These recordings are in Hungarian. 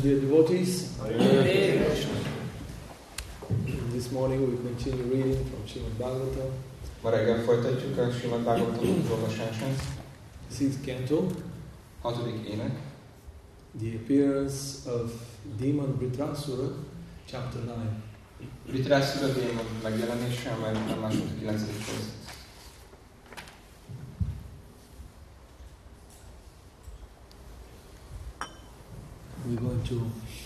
Dear devotees, this morning we continue reading from Srimad Bhagavatam. Ma reggel folytatjuk a Srimad Bhagavatam olvasását. 6th canto. 6. ének. The appearance of demon Vritrasura, chapter 9. Vritrasura démon megjelenése, amely a második 9. rész. We're going to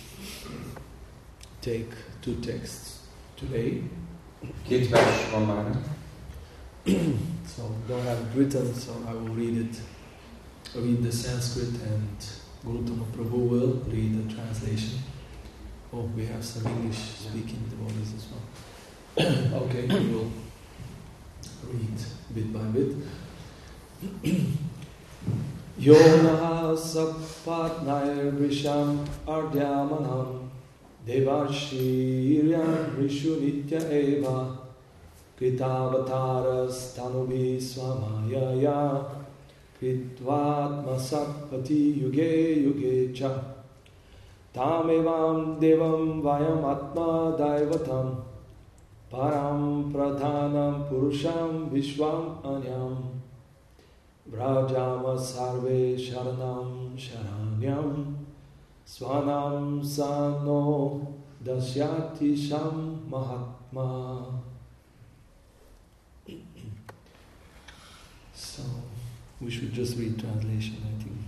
take two texts today. Két vers van már. So we don't have it written, so I will read the Sanskrit, and Gautama Prabhu will read the translation. Oh, we have some English speaking devotees as well. Okay, we will read bit by bit. Yonaha sapatnair vrisham ardyamanam devashiryan rishu nitya eva Kritavataras tanubi swamayaya Kritvatma sapati yuge yuge cha Tamevam devam vayam atma daivatam Param pradhanam purusham vishvam anyam Vrajama sarve sharanam sharanyam Swanam sano dasyati sham mahatma. So, we should just read translation, I think.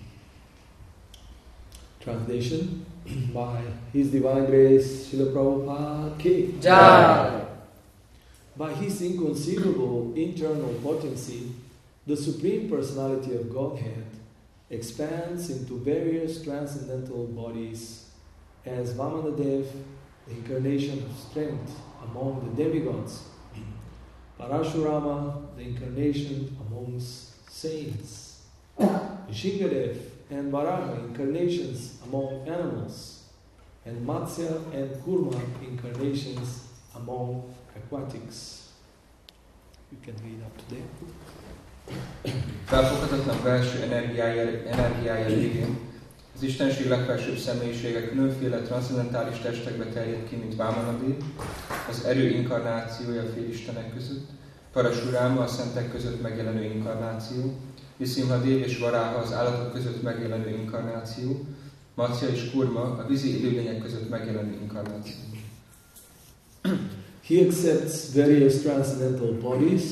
Translation by His Divine Grace, Srila Prabhupada Ki Jai. By His inconceivable internal potency, the Supreme Personality of Godhead expands into various transcendental bodies as Vamanadev, the incarnation of strength among the demigods, Parashurama, the incarnation amongst saints, Shingadev and Varaha, incarnations among animals, and Matsya and Kurma, incarnations among aquatics. You can read up to there. Felfoghatatlan belső energiája révén az Istenség legfelsőbb személyisége különféle transzcendentális testekbe terjed ki, mint Vámanadev, az erő inkarnációja a félistenek között, Parashurama a szentek között megjelenő inkarnáció, Nisimhadev és Varaha az állatok között megjelenő inkarnáció, Matsya és Kurma a vízi élőlények között megjelenő inkarnáció. He accepts various transcendental bodies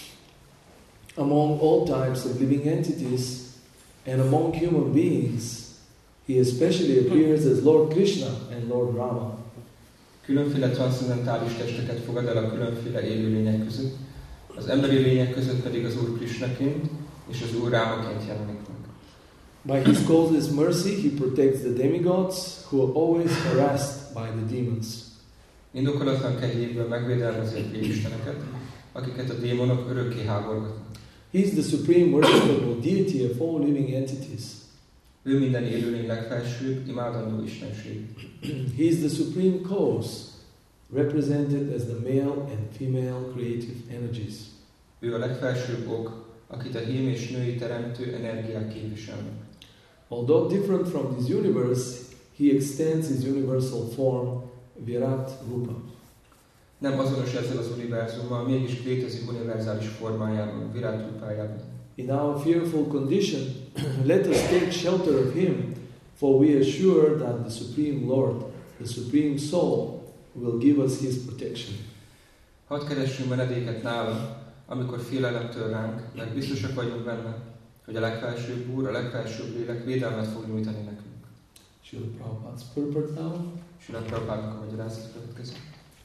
among all types of living entities, and among human beings, he especially appears as Lord Krishna and Lord Rama. Különféle transzcendentális testeket fogad el a különféle élőlények között, az emberi lények között pedig az Úr Krishnaként és az Úr Rámaként jelenik meg. By his causeless mercy, he protects the demigods who are always harassed by the demons. Indokolatlan kegyéből megvédelmezi a félisteneket, akiket a démonok örökké háborgatnak. He is the supreme worshipable deity of all living entities. Ő minden élőlény legfelsőbb, imádandó istenség. He is the supreme cause, represented as the male and female creative energies. Ő a legfelsőbb ok, akit a hím és női teremtő energiák képviselnek. Although different from this universe, he extends his universal form, Virat Rupa. Nem azonos ezzel az univerzummal, mégis létezik univerzális formájában, Virat Rupájában. In our fearful condition, let us take shelter of him, for we are sure that the Supreme Lord, the Supreme Soul, will give us his protection. Hadd keressünk menedéket nála, amikor félelemtől ránk, mert biztosak vagyunk benne, hogy a legfelsőbb Úr, a legfelsőbb lélek védelmet fog nyújtani nekünk. Srila Prabhupada's purport now. Srila Prabhupádnak a magyarázat következik.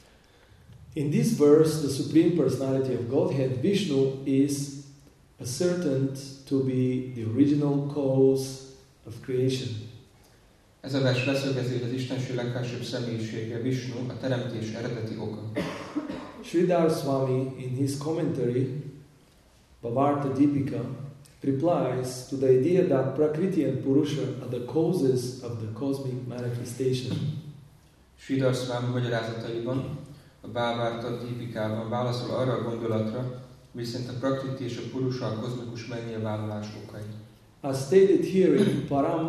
In this verse, the Supreme Personality of Godhead, Vishnu, is ascertained to be the original cause of creation. Ez a vers leszögezi, hogy az Istenség legfelsőbb személyisége, Vishnu, a teremtés eredeti oka. Sridhar Swami, in his commentary, Bhavarta Deepika, replies to the idea that Prakriti and Purusha are the causes of the cosmic manifestation. Sridhar Swami magyarázataiban, a Bhavarta Deepikában válaszol arra a gondolatra, viszont a Prakriti és a Purusha a kozmikus megnyilvánulás okai. As stated here in Param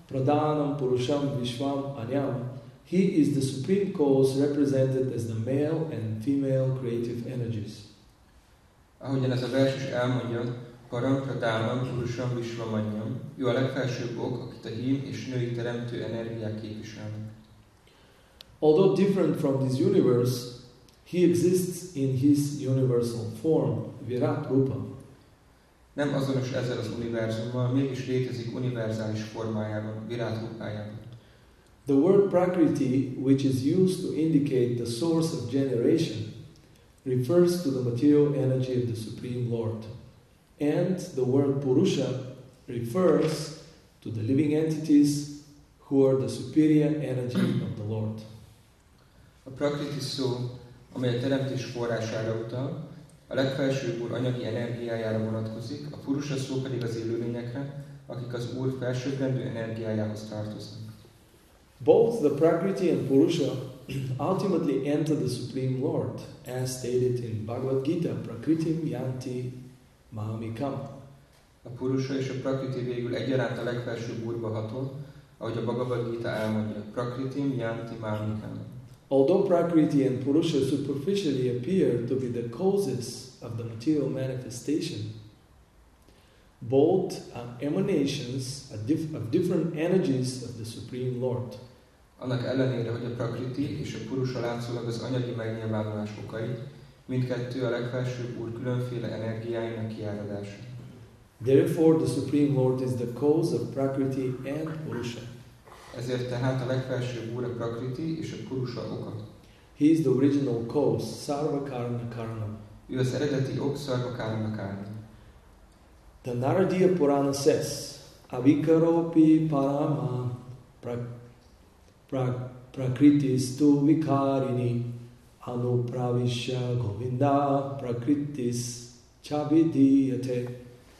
Pradhanam Purusham Vishwam Anyam. He is the supreme cause represented as the male and female creative energies. Ahogyan ez a vers is elmondja, Param Pradhanam Purusham Vishwam Anyam. Ő a legfelsőbb ok, akit a hím és női teremtő energiák képviselnek. Although different from this universe, he exists in his universal form, Virat Rupa. Nem azonos ezzel az univerzummal, mégis létezik univerzális formájában, Virat Rupájában. The word Prakriti, which is used to indicate the source of generation, refers to the material energy of the Supreme Lord. And the word Purusha refers to the living entities who are the superior energy of the Lord. A Prakriti szó, amely a teremtés forrására utal, a legfelsőbb Úr anyagi energiájára vonatkozik, a Purusha szó pedig az élőlényekre, akik az Úr felsőbbrendű energiájához tartoznak. Both the Prakriti and Purusha ultimately enter the Supreme Lord, as stated in Bhagavad Gita, Prakritim Yanti Mamikam. A Purusha és a Prakriti végül egyaránt a legfelsőbb Úrba hatol, ahogy a Bhagavad Gita elmondja, Prakritim Yanti Mamikam. Although Prakriti and Purusha superficially appear to be the causes of the material manifestation, both are emanations of different energies of the Supreme Lord. Annak ellenére, hogy a Prakriti és a Purusha látszólag az anyagi megnyilvánulás okai, mindkettő a legfelsőbb Úr különféle energiáinak kiáradása. Therefore, the Supreme Lord is the cause of Prakriti and Purusha. Ezért tehát a legfelsőbb Úr a Prakriti és a Purusha oka. He is the original cause, Sarva Karana Karana. Ő az eredeti ok, Sarva Karana Karana. The Naradiya Purana says, Avikaropi Parama Prakritis-tu Vikarini Anupravisya Govinda Prakritis Chavidiyate.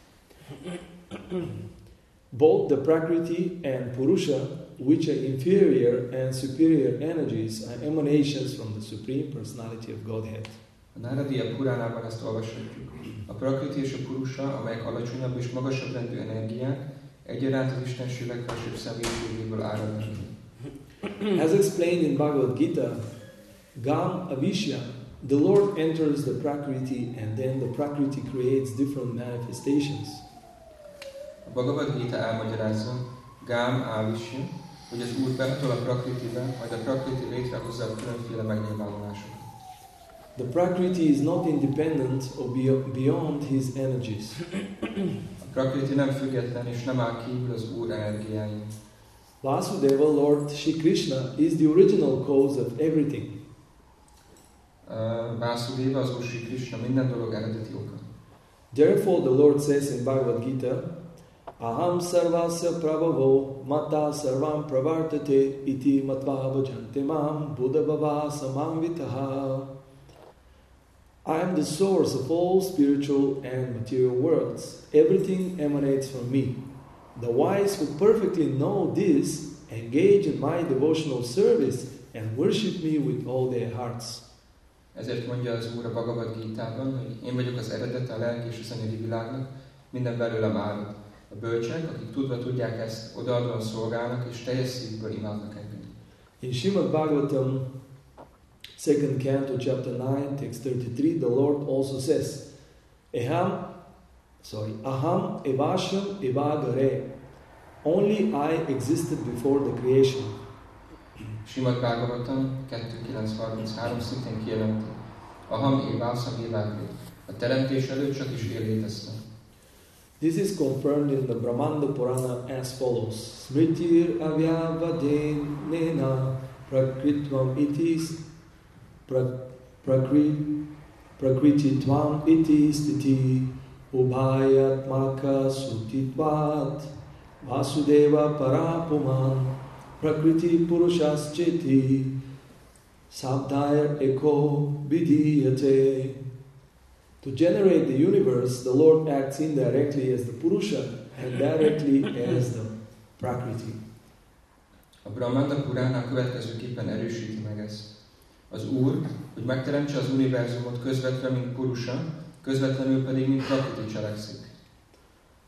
Both the Prakriti and Purusha, which are inferior and superior energies, are emanations from the Supreme Personality of Godhead. A Naradiya Puránában ezt olvashatjuk. A Prakriti és a Purusha, amelyek alacsonyabb és magasabb rendű energiák, egyaránt az Istenség legfelsőbb személyiségéből áradnak. As explained in Bhagavad Gita, Gam Avishya, the Lord enters the Prakriti and then the Prakriti creates different manifestations. A Bhagavad Gita elmagyarázza, Gam Avishya, hogy az Úr behatol a Prakritibe, majd a Prakriti létrehozza a különféle megnyilvánulásokat. The Prakriti is not independent or beyond his energies. A Prakriti nem független és nem áll kívül az Úr energiáin. Vasudeva, Lord Shri Krishna, is the original cause of everything. Vasudeva, az Úr Shri Krishna, minden dolog eredeti oka. Therefore the Lord says in Bhagavad Gita, Aham sarvasya prabhavo mata sarvam pravartate iti matva bhajante mam buddha samamvitaha. I am the source of all spiritual and material worlds. Everything emanates from me. The wise who perfectly know this engage in my devotional service and worship me with all their hearts. Ezért mondja az Úr a Bhagavad Gitában, hogy én vagyok az eredete a lelki és az anyagi világnak, minden belőlem árad. A bölcsek, akik tudva tudják ezt, odaadóan szolgálnak és teljes szívből imádnak engem. In Srimad Bhagavatam, 2nd Canto, Chapter 9, Text 33, the Lord also says, Aham evasham evagare. Only I existed before the creation. Srimad Bhagavatam 2.9.33 szintén kijelenti, Aham evasham evagare. A teremtés előtt csak is én léteztem. This is confirmed in the Brahmanda Purana as follows. Smritir avyavadenena prakritvam itis prakrititvam itis stiti ubhayatmaka sutitvat vasudeva parapuman prakriti purushaschiti sabdair eko vidiyate. To generate the universe, the Lord acts indirectly as the Purusha and directly as the Prakriti. A Brahmanda Purana következőképpen erősíti meg ezt. Az Úr, hogy megteremtse az univerzumot közvetve, mint Purusha, közvetlenül pedig, mint Prakriti cselekszik.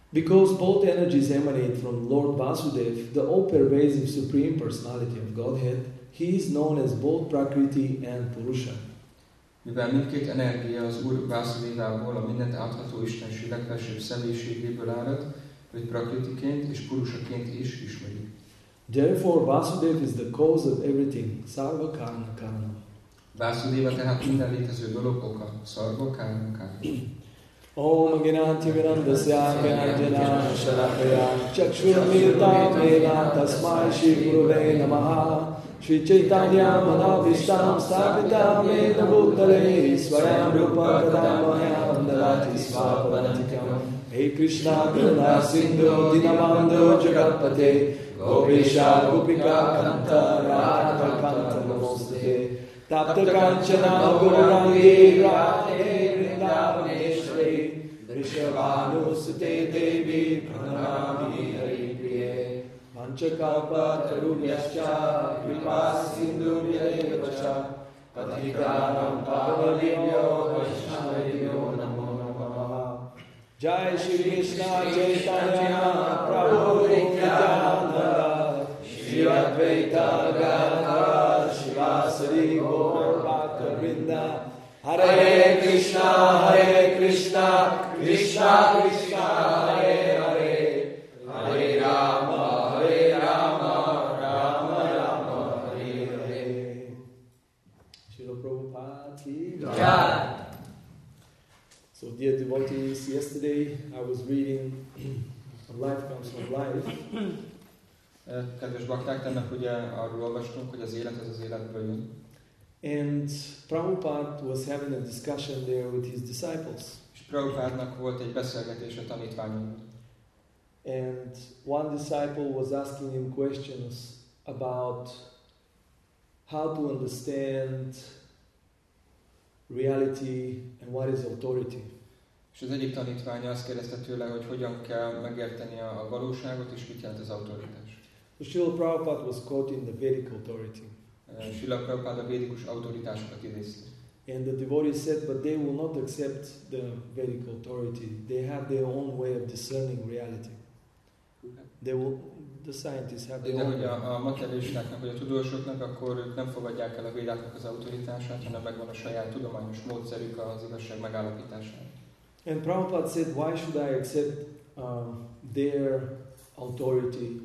Because both energies emanate from Lord Vasudev, the all-pervasive Supreme Personality of Godhead, he is known as both Prakriti and Purusha. Mivel mindkét energia az Úr Vasudevából, a mindent átható Istenség legfelsőbb személyiségéből árad, őt Prakritiként és Purushaként is ismerjük. Therefore, Vasudev is the cause of everything, Sarva Karma Karma. Vásudeva tehát minden létező dolog oka, Sarva Karma Karma. Om Gnanti Vinandasya Gnanjana Shalakaya Chakshurmiltam Mena Tasmai Shri Gurave Namaha Shri Chaitanya Manavishtam Stapitam Mena Bhutale Swayam Rupa Kadamaya Dalati Svapadantikam Hey Krishna Karuna Sindhu Dinabandhu Jagatpate Gopisha Gopika Kanta Radha Kanta Namostate Tapta Kanchana Gaurangi Radhe Vrindavaneshwari Vrishabhanusute Devi Pranamami Hari Priye Panchakalpa Tarubhyascha Kripa Sindhu Vyayavacha Patikanam Pavanabhyo Vaishnavabhyo Namo Namaha Jai Shri Krishna Chaitanya Prabhu Nityananda Shri Advaita Gadadhara Shivasari Gaur Bhakta Hare Krishna, Krishna Krishna, Hare Hare, Hare Rama, Rama Rama, Hare Hare. Srila Prabhupada ki Jai. So, dear devotees, yesterday I was reading Life Comes from Life. Kedves bakták, tegnap ugye arról olvastunk, hogy az élet az az életből jön. And Prabhupada was having a discussion there with his disciples. És Prabhupádnak volt egy beszélgetés a tanítványaival. And one disciple was asking him questions about how to understand reality and what is authority. És az egyik tanítványa azt kérdezte tőle, hogy hogyan kell megérteni a valóságot, és mit jelent az autoritás. So Srila Prabhupada was quoting the Vedic authority. Srila Prabhupada a védikus autoritásokat idézte. And the devotees said, but they will not accept the Vedic authority. They have their own way of discerning reality. The scientists have their own way. De hogy a materialistáknak, vagy a tudósoknak, akkor ők nem fogadják el a védáknak az autoritását, hanem megvan a saját tudományos módszerük az igazság megállapítására. And Prabhupada said, why should I accept their authority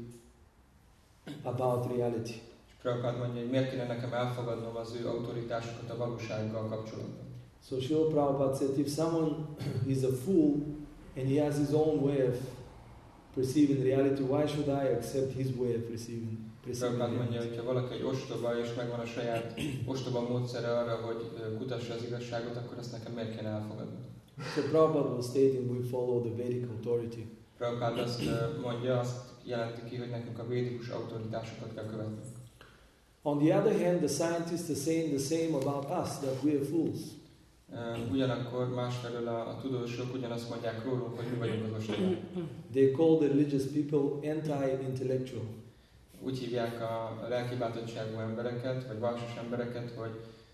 about reality? Prabhupada mondja, hogy miért kéne nekem elfogadnom az ő autoritásokat a valósággal kapcsolatban. So Srila Prabhupada said, if someone is a fool and he has his own way of perceiving reality, why should I accept his way of perceiving Prabhupada mondja, hogy ha valaki egy ostoba és megvan a saját ostoba módszere arra, hogy kutassa az igazságot, akkor ezt nekem miért kéne elfogadni? So Prabhupada was stating we follow the Vedic authority. Prabhupada azt mondja, azt jelenti ki, hogy nekünk a védikus autoritásokat kell követni. On the other hand, the scientists are saying the same about us, that we are fools. Ugyanakkor másfelől a tudósok ugyanazt mondják rólunk, hogy mi vagyunk az ostobák. They call the religious people anti-intellectual. Úgy hívják a lelkibátottságú embereket, vagy vallásos embereket, hogy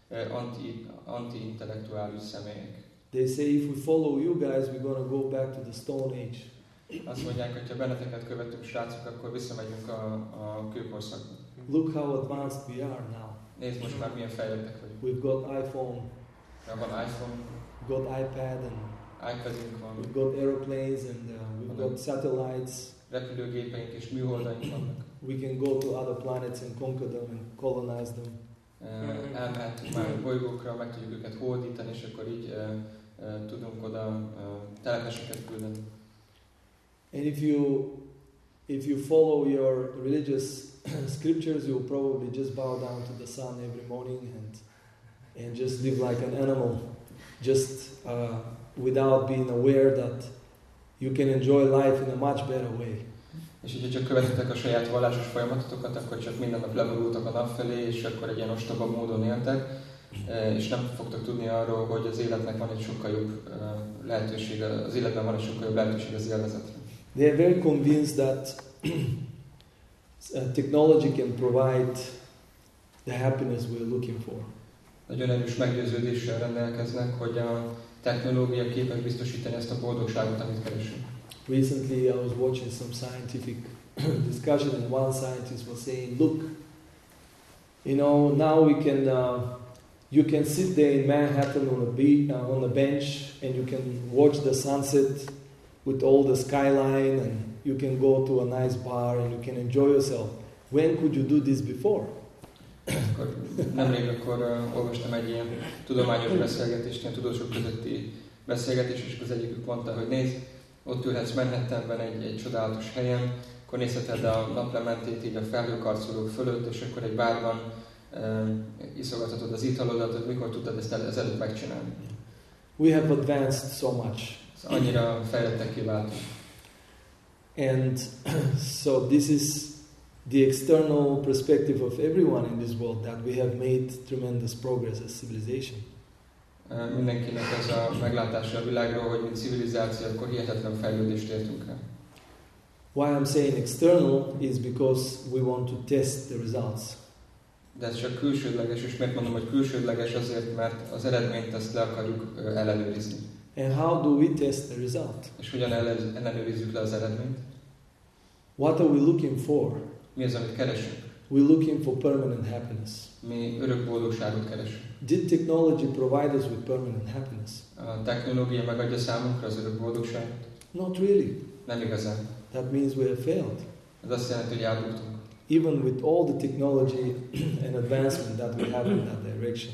anti-intellektuális személyek. They say if we follow you guys, we're going to go back to the Stone Age. Azt mondják, hogy ha benneteket követünk, srácok, akkor visszamegyünk a kőkorszakba. Look how advanced we are now. Nézd, most már milyen fejlettek vagyunk. We've got iPhone. Van iPhone. We've got iPad and iPadünk van. We've got airplanes and we've got satellites. Repülőgépeink és műholdaink vannak. We can go to other planets and conquer them and colonize them. Elmehetünk már bolygókra, meg tudjuk őket hódítani, és akkor így tudunk oda telepeseket küldeni. And if you follow your religious scriptures, you'll probably just bow down to the sun every morning and just live like an animal, just without being aware that you can enjoy life in a much better way. És hogyha csak követitek a saját vallásos folyamatotokat, akkor csak minden nap leborultak a nap felé, és akkor egy ilyen ostoba módon éltek, és nem fogtok tudni arról, hogy az életnek van egy sokkal jobb lehetősége, az életben van egy sokkal jobb lehetőség az élvezetre. They are very convinced that technology can provide the happiness we're looking for. Nagyon erős meggyőződéssel rendelkeznek, hogy a technológia képes biztosítani ezt a boldogságot, amit keresünk. Recently I was watching some scientific discussion and one scientist was saying, look, you know, now we can, you can sit there in Manhattan on a bench and you can watch the sunset with all the skyline and you can go to a nice bar and you can enjoy yourself. When could you do this before? Nemrég akkor olvastam egy ilyen tudományos beszélgetést, ilyen tudósok közötti beszélgetés, és az egyikük mondta, hogy nézd, ott ülhetsz Manhattanben egy csodálatos helyen, akkor nézheted a naplementét így a felhőkarcolók fölött, és akkor egy bárban iszogathatod az italodat, hogy mikor tudtad ezt ezelőtt megcsinálni. We have advanced so much. Annyira fejlettekké váltunk. And so this is the external perspective of everyone in this world, that we have made tremendous progress as civilization. Mindenkinek ez a meglátása a világról, hogy mint civilizáció, akkor hihetetlen fejlődést értünk el. Why I'm saying external is because we want to test the results. De ez csak külsődleges, és miért mondom, hogy külsődleges azért, mert az eredményt azt le akarjuk ellenőrizni. And how do we test the result? És hogyan ellenőrizzük le az eredményt? What are we looking for? Mi az, amit keresünk? We're looking for permanent happiness. Mi örök boldogságot keresünk. Did technology provide us with permanent happiness? A technológia megadja számunkra az örök boldogságot? Not really. Nem igazán. That means we have failed. Ez azt jelenti, hogy elbuktunk. Even with all the technology and advancement that we have in that direction.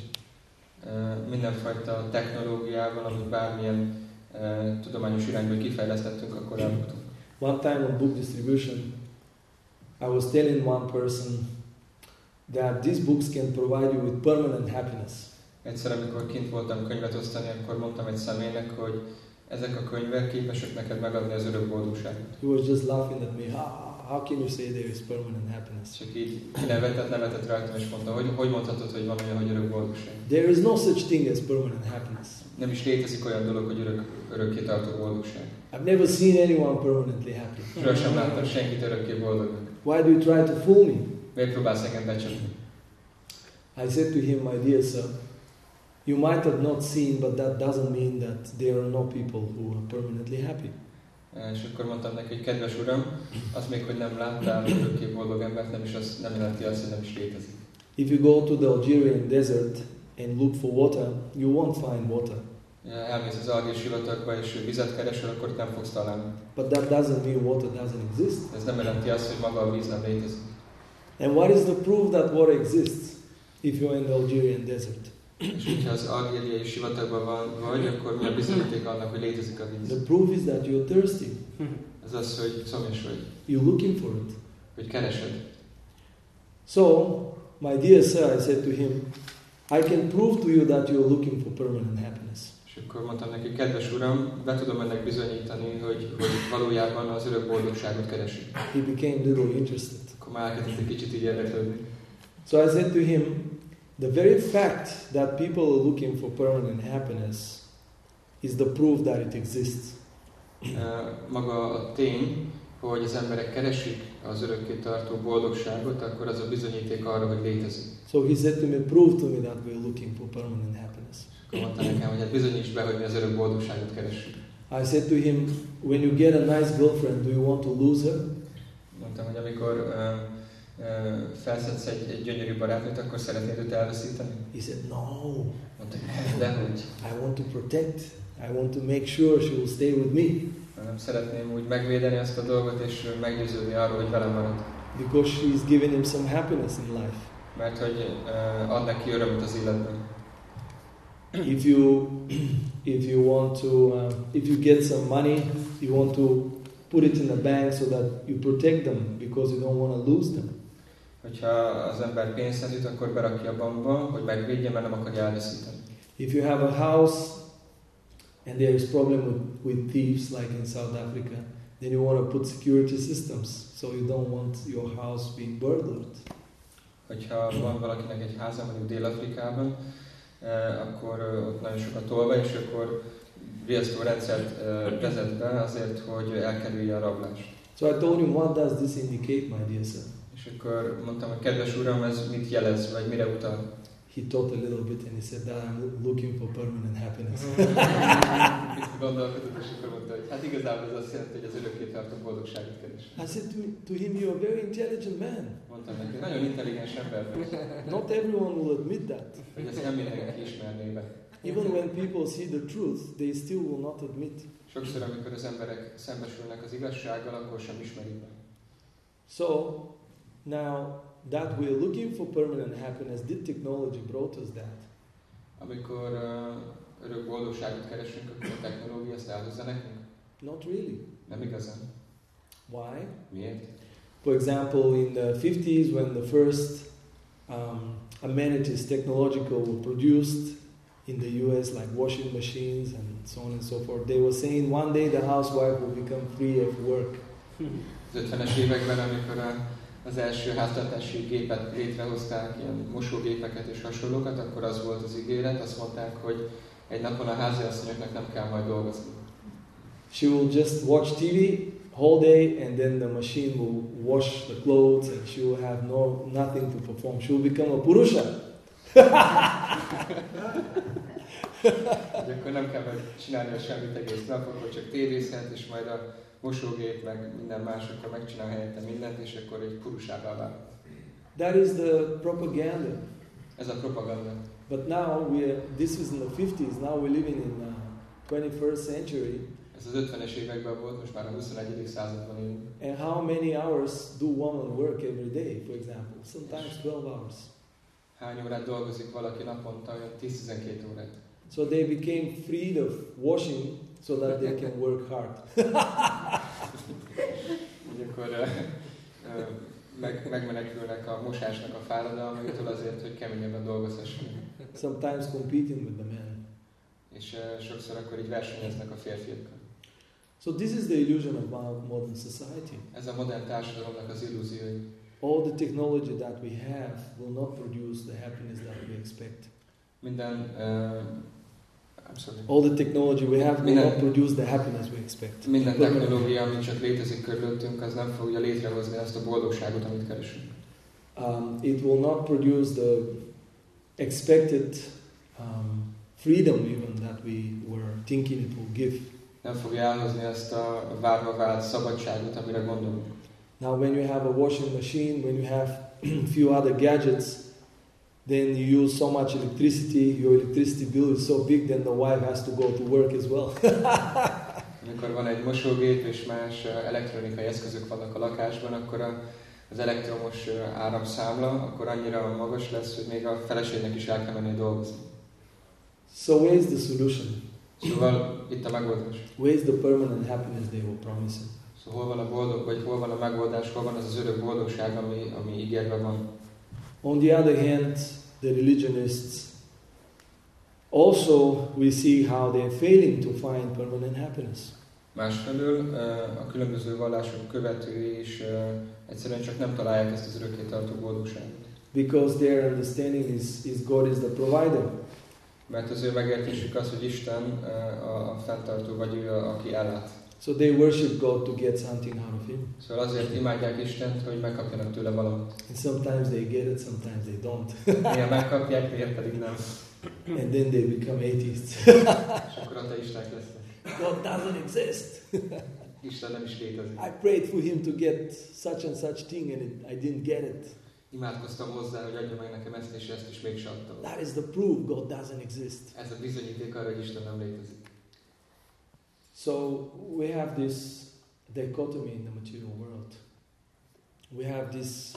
Mindenfajta technológiával, amit bármilyen tudományos irányból kifejlesztettünk, akkor elbuktunk. One time on book distribution, I was telling one person that these books can provide you with permanent happiness. Egyszer, amikor kint voltam könyvet osztani, akkor mondtam egy személynek, hogy ezek a könyvek képesek neked megadni az örök boldogságot. He was just laughing at me. How can you say there is permanent happiness? Csak így nevetett rajtam, és mondta, hogy mondhatod, hogy van olyan, hogy örök boldogság. There is no such thing as permanent happiness. Nem is létezik olyan dolog, hogy örökké tartó boldogság. I've never seen anyone permanently happy. Soha sem láttam senkit örökké boldognak. Why do you try to fool me? Miért próbálsz engem becsapni? I said to him, my dear sir, you might have not seen, but that doesn't mean that there are no people who are permanently happy. És akkor mondtam neki, hogy kedves uram, azt még, hogy nem láttál örökké boldog embert, nem jelenti azt, hogy nem is létezik. If you go to the Algerian desert and look for water, you won't find water. Elmész az algér sivatagba és vizet keresel, akkor nem fogsz találni. But that doesn't mean water doesn't exist. Ez nem jelenti azt, hogy maga a víz nem létezik. And what is the proof that water exists if you're in the Algerian desert? És hogyha az algériai sivatagban vagy, akkor mi a bizonyíték annak, hogy létezik a víz? The proof is that you're thirsty. Ez az, hogy szomjas vagy. You're looking for it. Hogy keresed. So, my dear sir, I said to him, I can prove to you that you're looking for permanent happiness. És akkor mondtam neki, kedves uram, be tudom ennek bizonyítani, hogy valójában az örök boldogságot keresi. He became little interested. Akkor már elkezdett egy kicsit így érdeklődni. So I said to him, the very fact that people are looking for permanent happiness is the proof that it exists. Maga a tény, hogy az emberek keresik az örökké tartó boldogságot, akkor az a bizonyíték arra, hogy létezik. So he said to me, prove to me that we're looking for permanent happiness. Akkor mondta nekem, hogy hát bizonyítsd be, hogy mi az örök boldogságot keressük. I said to him, when you get a nice girlfriend, do you want to lose her? Mondtam, hogy amikor felszedsz egy gyönyörű barátnőt, akkor szeretnéd őt elveszíteni? He said, no. Mondta, dehogy. I want to protect. I want to make sure she will stay with me. Nem szeretném úgy megvédeni azt a dolgot, és meggyőződni arról, hogy velem marad. Because she's giving him some happiness in life. Mert hogy ad neki örömöt az életben. If you want to, if you get some money, you want to put it in the bank so that you protect them because you don't want to lose them. Hogyha az ember pénzhez jut, akkor berakja a bankba, hogy megvédje, mert nem akarja elveszíteni. If you have a house and there is problem with thieves like in South Africa, then you want to put security systems so you don't want your house being burglared. Hogyha van valakinek egy háza, mondjuk Dél-Afrikában, akkor ott nagyon sokat tolva, és akkor riasztórendszert vezet be azért, hogy elkerülje a rablást. So I told him, what does this indicate, my dear sir? És akkor mondtam, hogy kedves uram, ez mit jelez, vagy mire utal? he thought a little bit and he said that I'm looking for permanent happiness. Gondolkodott, és akkor mondta, hogy hát igazából ez azt jelenti, hogy az örökkétartó boldogságot keres. I said to him, you're a very intelligent man. Mondtam neki, nagyon intelligens ember vagy. Not everyone will admit that. Hogy ezt nem mindenki ismerné be. Even when people see the truth, they still will not admit. Sokszor, amikor az emberek szembesülnek az igazsággal, akkor sem ismerik be. So, now that we're looking for permanent happiness, did technology brought us that? Amikor örök boldogságot keresünk, akkor a technológia ezt elhozza nekünk? Not really. Nem igazán. Why? Miért? For example, in the 50s, when the first amenities technological were produced in the US, like washing machines and so on and so forth, they were saying one day the housewife will become free of work. Az 50-es években, amikor az első háztartási gépet létrehozták, ilyen mosógépeket és hasonlókat, akkor az volt az ígéret, azt mondták, hogy egy napon a háziasszonyoknak nem kell majd dolgozni. She will just watch TV whole day and then the machine will wash the clothes and she will have nothing to perform. She will become a purusha. Akkor nem kell majd csinálni semmit egész nap, akkor csak tévészhet, és majd a mosógép, meg minden más, akkor megcsinál helyette mindent, és akkor egy purusává vált. That is the propaganda. Ez a propaganda. But now this is in the 50s, now we're living in the 21st century. Ez az 50-es években volt, most már a 21. században élünk. And how many hours do women work every day, for example? Sometimes 12 hours. Hány órát dolgozik valaki naponta? 10-12 órát. So they became freed of washing so that they can work hard. Akkor megmenekülnek a mosásnak a fáradalmaitól azért, hogy keményebben dolgozhassanak. Sometimes competing with the men. És sokszor akkor így versenyeznek a férfiakkal. So this is the illusion of modern society. Ez a modern társadalomnak az illúziói. All the technology that we have will not produce the happiness that we expect. All the technology we have will not produce the happiness we expect. Minden technológia, ami csak létezik körülöttünk, az nem fogja létrehozni azt a boldogságot, amit keresünk. It will not produce the expected freedom even that we were thinking it will give. Nem fogja elhozni ezt a várva vált szabadságot, amire gondolunk. Now when you have a washing machine, when you have few other gadgets, then you use so much electricity, your electricity bill is so big, then the wife has to go to work as well. Amikor van egy mosógép és más elektronikai eszközök vannak a lakásban, akkor az elektromos áramszámla akkor annyira magas lesz, hogy még a feleségnek is el kell menni dolgozni. So where is the solution? Szóval itt a megoldás. Where is the permanent happiness they were promising? Szóval hol van a boldog, vagy hol van a megoldás, hol van az az örök boldogság, ami ígérve van? On the other hand, the religionists also we see how they are failing to find permanent happiness. Másfelől a különböző vallások követői is egyszerűen csak nem találják ezt az örökkétartó boldogságot. Because their understanding is God is the provider. Mert az ő megértésük az, hogy Isten a fenntartó, vagy ő, aki ellát. So they worship God to get something out of Him. Szóval azért imádják Istent, hogy megkapjanak tőle valamit. And sometimes they get it, sometimes they don't. Néha megkapják, néha pedig nem. And then they become atheists. És akkor ateisták lesznek. God doesn't exist. Isten nem is létezik. I prayed for Him to get such and such thing and I didn't get it. Imádkoztam hozzá, hogy adja meg nekem ezt és ezt, és mégsem adta. That is the proof God doesn't exist. Ez a bizonyíték arra, hogy Isten nem létezik. So we have this dichotomy in the material world. We have this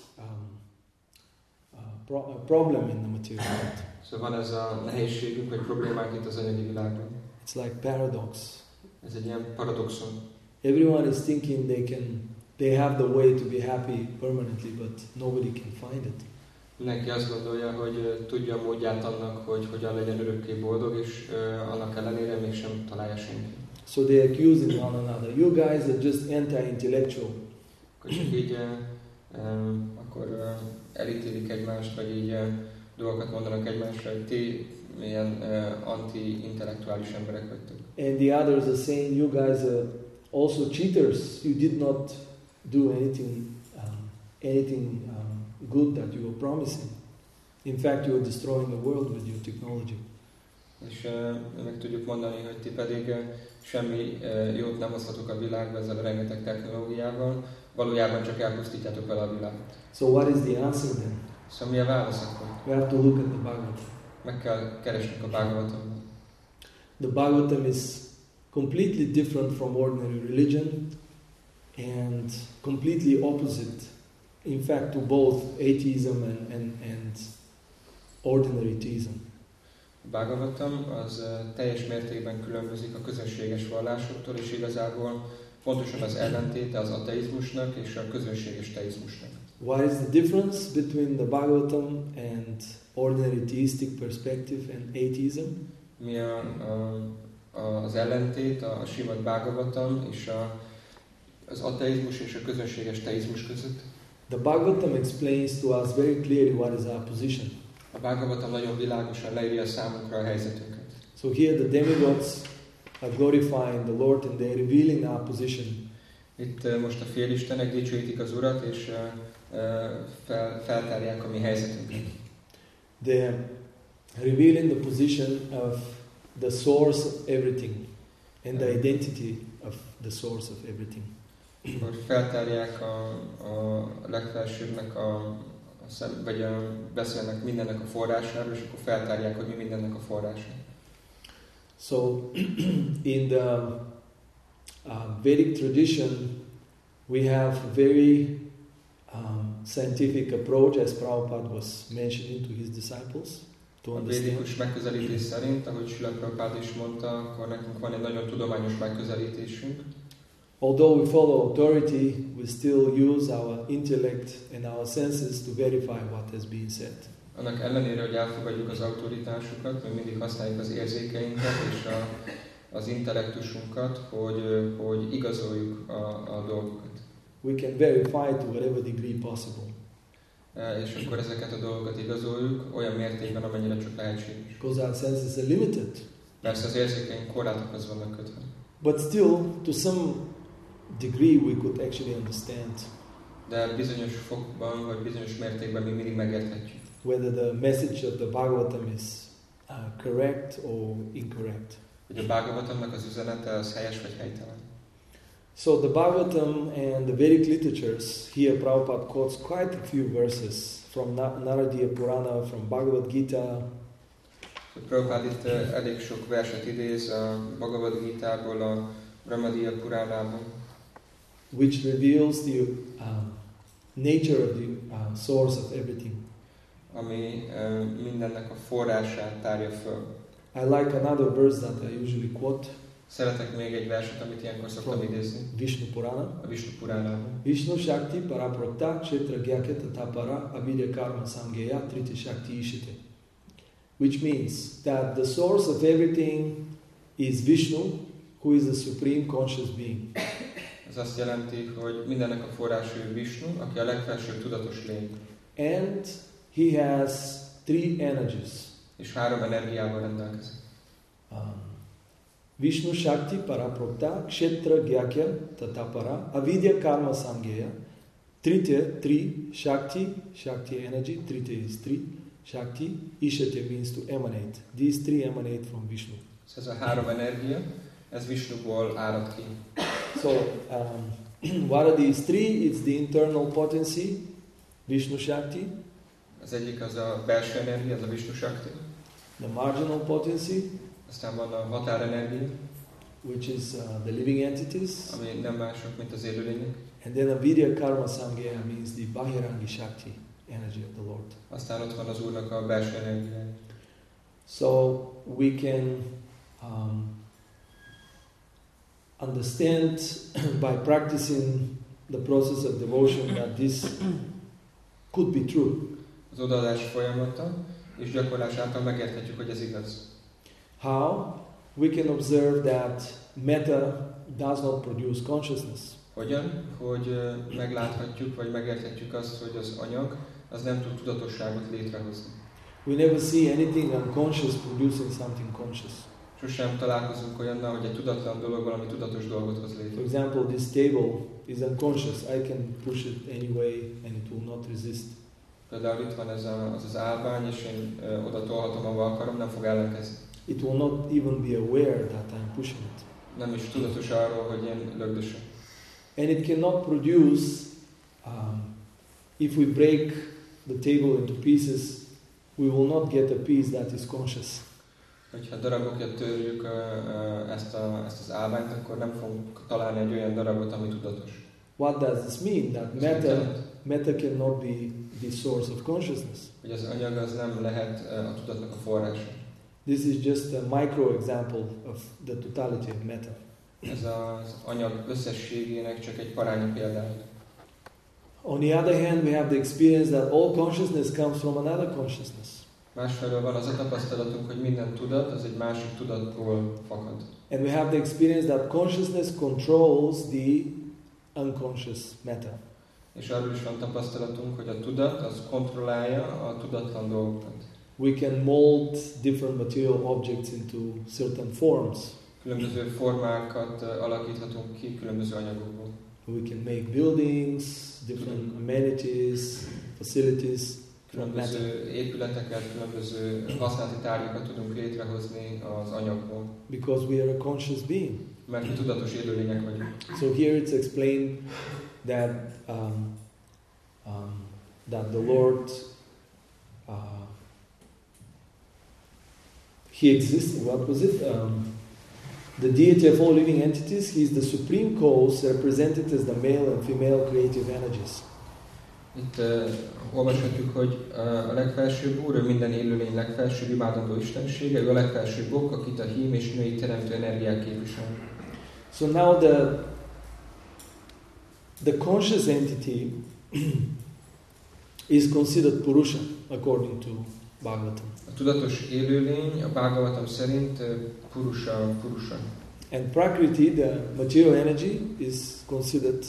problem in the material world. Szóval van ez a nehézségünk, vagy problémánk itt az anyagi világban. It's like paradox. Ez egy ilyen paradoxon. Everyone is thinking they have the way to be happy permanently, but nobody can find it. Mindenki azt gondolja, hogy tudja a módját annak, hogy hogyan legyen örökké boldog, és annak ellenére mégsem találja senki. So they are accusing one another. You guys are just anti-intellectual. Akkor csak így akkor elítélik egymást, vagy így dolgokat mondanak egymásra, hogy ti milyen anti-intellektuális emberek vagytok. And the others are saying, you guys are also cheaters. You did not do anything good that you were promising. In fact, you are destroying the world with your technology. És meg tudjuk mondani, hogy ti pedig semmi jót nem hozhatok a világba ezzel a rengeteg technológiával, valójában csak elpusztítjátok vele a világot. So what is the answer then? Szóval mi a válasz akkor? We have to look at the Bhagavatam. Meg kell keresnünk a Bhagavatamot. The Bhagavatam is completely different from ordinary religion and completely opposite, in fact, to both atheism and ordinary theism. A Bhagavatam az teljes mértékben különbözik a közönséges vallásoktól, és igazából pontosan az ellentéte az ateizmusnak és a közönséges teizmusnak. What is the difference between the Bhagavatam and ordinary theistic perspective and atheism? Mi az ellentét a Srimad Bhagavatam és az ateizmus és a közönséges teizmus között? The Bhagavatam explains to us very clearly what is our position. A Bhagavatam nagyon világosan leírja számunkra a helyzetünket. So here the demigods are glorifying the Lord and they are revealing our position. Itt most a félistenek dicsőítik az Urat, és feltárják a mi helyzetünket. They are revealing the position of the source of everything and the identity of the source of everything. Akkor feltárják a legfelsőbbnek vagy beszélnek mindennek a forrásáról, és akkor feltárják, hogy mi mindennek a forrása. So in the Vedic tradition we have a very scientific approach, as Prabhupada was mentioning to his disciples. A védikus megközelítés szerint, ahogy Srila Prabhupada is mondta, akkor nekünk van egy nagyon tudományos megközelítésünk. Although we follow authority, we still use our intellect and our senses to verify what has been said. Annak ellenére, hogy elfogadjuk az autoritásukat, még mindig használjuk az érzékeinket és az intellektusunkat, hogy igazoljuk a dolgokat. We can verify to whatever degree possible. És akkor ezeket a dolgokat igazoljuk olyan mértékben, amennyire csak lehetséges. Because our senses are limited. Persze az érzékeink korlátokhoz vannak kötve. But still, to some degree we could actually understand. De bizonyos fokban, vagy bizonyos mértékben mi mindig megérthetjük. Whether the message of the Bhagavatam is correct or incorrect. Hogy a Bhagavatamnak az üzenete az helyes vagy helytelen. So the Bhagavatam and the Vedic literatures, here Prabhupada quotes quite a few verses from Naradiya Purana, from Bhagavad Gita. Prabhupada itt elég sok verset idéz a Bhagavad Gita-ból, a Brahmadiya Puránából, which reveals the nature of the source of everything. Ami mindennek a forrását tárja föl. I like another verse that I usually quote. Szeretek még egy verset, amit ilyenkor szoktam idézni. Vishnu Purana. A Vishnu Puránában. Vishnu Shakti Paraprokta Kshetra Gyakya Tatapara Avidya Karma Samgeya Triti Shakti Ishite. Which means that the source of everything is Vishnu, who is the supreme conscious being. Ez azt jelenti, hogy mindennek a forrása Vishnu, aki a legfelsőbb tudatos lény. And he has three energies. És 3 energiával rendelkezik. Vishnu Shakti Paraprokta Kshetra Gyakya Tatapara Avidya Karma Samgeya Trite, 3, Shakti energy, Trite is 3, Shakti, Ishate means to emanate. These 3 emanate from Vishnu. Ez a 3 energia, ez Vishnuból árad ki. So, what are these 3? It's the internal potency, Vishnu Shakti. Az egyik az a belső energia, az a Vishnu Shakti. The marginal potency. Aztán van a határenergia, which is the living entities. Ami nem mások, mint az élőlények. And then Avidya Karma Samgeya means the Bahirangi Shakti, energy of the Lord. Aztán ott van az Úrnak a belső energiája. So we can understand by practicing the process of devotion that this could be true. Az odaadás folyamata és gyakorlás által megérthetjük, hogy ez igaz. How? We can observe that metta does not produce consciousness. Hogyan? Hogy megláthatjuk, vagy megérthetjük azt, hogy az anyag az nem tud tudatosságot létrehozni. We never see anything unconscious producing something conscious. Sosem találkozunk olyannal, hogy egy tudatlan dolog valami tudatos dolgot hoz létre. For example, this table is unconscious. I can push it anyway and it will not resist. Például itt van ez az állvány, és én oda tolhatom, ahol akarom, nem fog ellenkezni. It will not even be aware that I'm pushing it. Nem is tudatos arról, hogy én lögdösöm. And it cannot produce, if we break the table into pieces, we will not get a piece that is conscious. Hogyha darabokra törjük ezt az állványt, akkor nem fogunk találni egy olyan darabot, ami tudatos. What does this mean? That matter cannot be the source of consciousness. Hogy az anyag az nem lehet a tudatnak a forrása. This is just a micro example of the totality of matter. Ez az anyag összességének csak egy parányi példája. On the other hand, we have the experience that all consciousness comes from another consciousness. Másfelől van az a tapasztalatunk, hogy minden tudat az egy másik tudatból fakad. And we have the experience that consciousness controls the unconscious matter. És arról is van tapasztalatunk, hogy a tudat az kontrollálja a tudatlan dolgokat. We can mold different material objects into certain forms. Különböző formákat alakíthatunk ki különböző anyagokból. We can make buildings, different amenities, facilities from matter. Különböző épületeket, különböző használati tárgyakat tudunk létrehozni az anyagból. Because we are a conscious being. Mert mi tudatos élőlények vagyunk. So here it's explained that that the Lord He exists. What was it? The deity of all living entities. He is the supreme cause, represented as the male and female creative energies. Itt olvashatjuk, hogy a legfelsőbb Úr, ő minden élőlény legfelsőbb imádandó istensége, ő a legfelsőbb ok, akit a hím és női teremtő energiák képvisel. So now the conscious entity is considered Purusha according to Bhagavatam. A tudatos élőlény a Bhagavatam szerint Purusha. And Prakriti, the material energy, is considered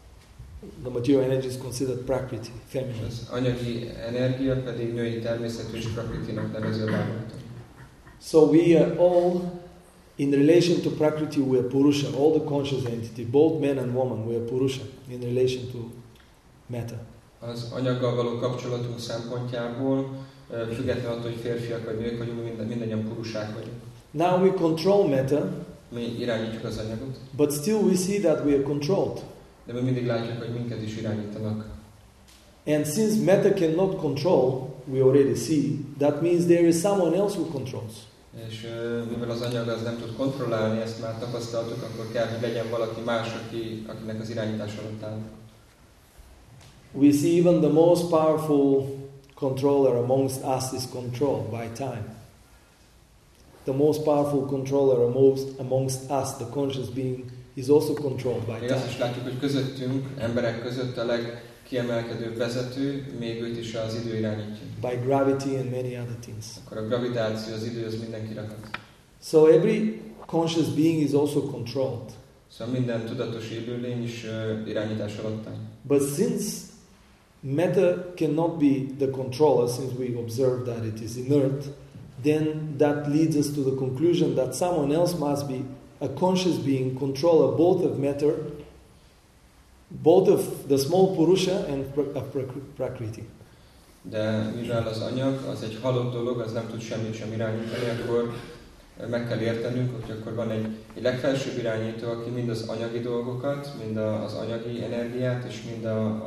Prakriti, feminine. Az anyagi energia pedig női természetű és Prakritinak nevezi a Bhagavatam. So we are all, in relation to Prakriti, we are Purusha. All the conscious entity, both men and woman, we are Purusha in relation to matter. Az anyaggal való kapcsolatunk szempontjából, függetlenül attól, hogy férfiak vagy nők vagyunk, mindannyian Purusák vagyunk. Now we control matter. Mi irányítjuk az anyagot. But still we see that we are controlled. De mi mindig látjuk, hogy minket is irányítanak. And since matter cannot control, we already see, that means there is someone else who controls. És mivel az anyag az nem tud kontrollálni, ezt már tapasztaltuk, akkor kell, hogy legyen valaki más, akinek az irányítás alatt áll. We see even the most powerful controller amongst us is controlled by time. The most powerful controller amongst us, the conscious being, is also controlled by time. Azt is látjuk, hogy közöttünk, emberek között a legkiemelkedőbb vezető, még őt is az idő irányítja. By gravity and many other things. Akkor a gravitáció, az idő, az mindenkire hat. So every conscious being is also controlled. Szóval minden tudatos élőlény is irányítás alatt áll. But since matter cannot be the controller, since we observe that it is inert, then that leads us to the conclusion that someone else must be a conscious being, controller both of matter, both of the small Purusha and Prakriti. De mivel az anyag az egy halott dolog, az nem tud semmit sem irányítani, akkor meg kell értenünk, hogy akkor van egy legfelsőbb irányító, aki mind az anyagi dolgokat, mind az anyagi energiát, és mind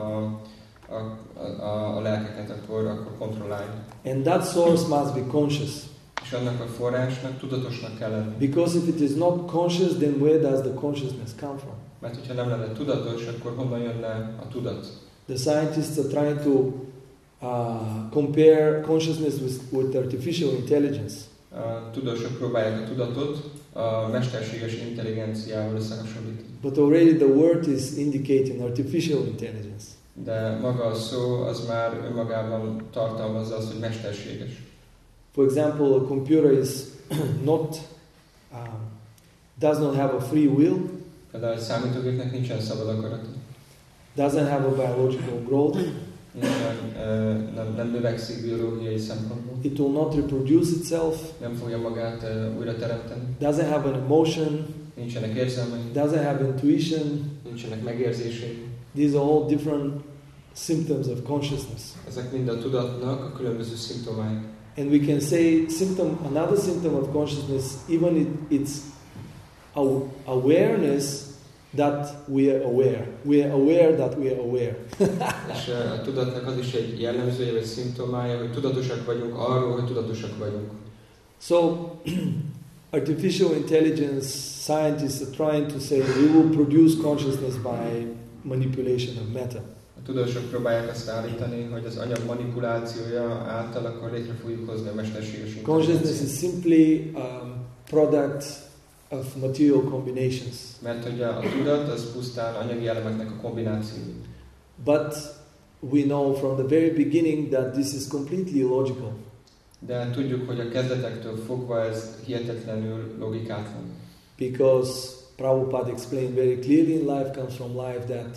a lelkeket akkor kontrollálja. And that source must be conscious. És annak a forrásnak tudatosnak kell lenni. Because if it is not conscious, then where does the consciousness come from? Mert hogyha nem lenne tudatos, akkor honnan jönne a tudat? The scientists are trying to compare consciousness with artificial intelligence. A tudósok próbálják a tudatot a mesterséges intelligenciával összehasonlítani. But already the word is indicating artificial intelligence. De maga a szó az már önmagában tartalmazza azt, hogy mesterséges. For example, a computer is does not have a free will. Például egy számítógépnek nincsen szabad akarata. Doesn't have a biological growth. Nem növekszik biológiai szempontból. It will not reproduce itself. Nem fogja magát újra teremteni. Doesn't have an emotion. Nincsenek érzelmei. Doesn't have intuition. Nincsenek megérzései. These are all different symptoms of consciousness. Ezek mind a tudatnak a különböző szimptomái. And we can say another symptom of consciousness, even it's awareness that we are aware. We are aware that we are aware. És a tudatnak az is egy jellemzője vagy szimptomája, hogy tudatosak vagyunk arról, hogy tudatosak vagyunk. So, artificial intelligence scientists are trying to say we will produce consciousness by manipulation of matter. A tudósok próbálják azt állítani, hogy az anyag manipulációja által akkor létre fogjuk hozni a mesterséges intelligenciát. Consciousness is simply product of material combinations. Mert hogy a tudat az pusztán anyagi elemeknek a kombinációja. But we know from the very beginning that this is completely illogical. De tudjuk, hogy a kezdetektől fogva ez hihetetlenül logikátlan. Because Prabhupada explained very clearly in Life Comes from Life that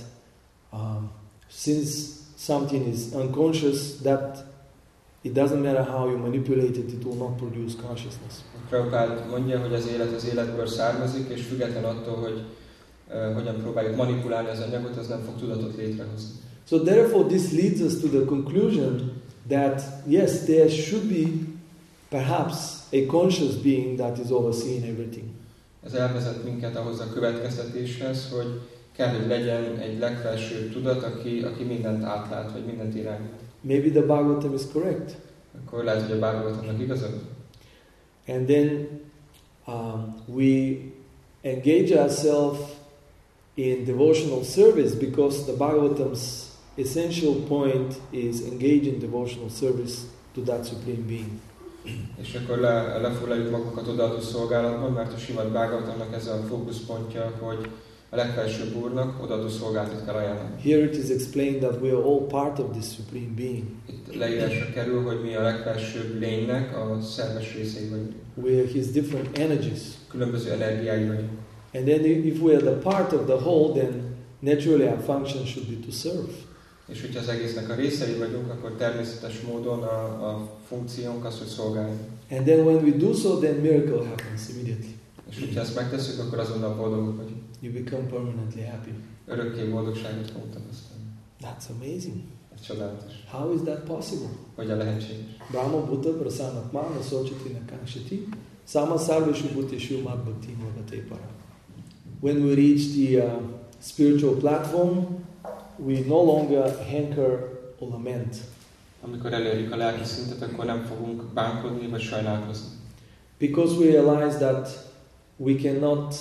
since something is unconscious, that it doesn't matter how you manipulate it, it will not produce consciousness. Prabhupada mondja, hogy az élet az életből származik, és független attól, hogy hogyan próbáljuk manipulálni az anyagot, az nem fog tudatot létrehozni. So therefore this leads us to the conclusion that yes, there should be perhaps a conscious being that is overseeing everything. Ez elvezet minket ahhoz a következtetéshez, hogy kell, hogy legyen egy legfelsőbb tudat, aki mindent átlát, vagy mindent irányít. Maybe the Bhagavatam is correct. Akkor lehet, hogy a Bhagavatamnak igazad. And then we engage ourselves in devotional service because the Bhagavatam's essential point is engage in devotional service to that Supreme Being. És akkor lefoglaljuk magunkat odaadó szolgálatban, mert a Srimad Bhagavatamnak ez a fókuszpontja, hogy a legfelsőbb Úrnak odaadó szolgálatot kell ajánlani. Here it is explained that we are all part of this Supreme Being. Itt leírásra kerül, hogy mi a legfelsőbb lénynek a szerves részei vagyunk. We are his different energies. Különböző energiái vagyunk. And then if we are the part of the whole, then naturally our function should be to serve. És hogyha az egésznek a részei vagyunk, akkor természetes módon a funkciónk az, hogy szolgálni. And then when we do so, then miracle happens immediately. És hogyha ezt megtesszük, akkor azonnal boldogok vagyunk. You become permanently happy. Örökké boldogságot fogunk tapasztalni. That's amazing. Ez csodálatos. How is that possible? Hogyan lehetséges? Brahma Bhuta Prasanatmana Sochati Nakanshati Sama Sarveshu Bhutishu Mad Bhakti Vavate Para. When we reach the spiritual platform, we no longer hanker or lament. Amikor elérjük a lelki szintet, akkor nem fogunk bánkodni vagy sajnálkozni. Because we realize that we cannot,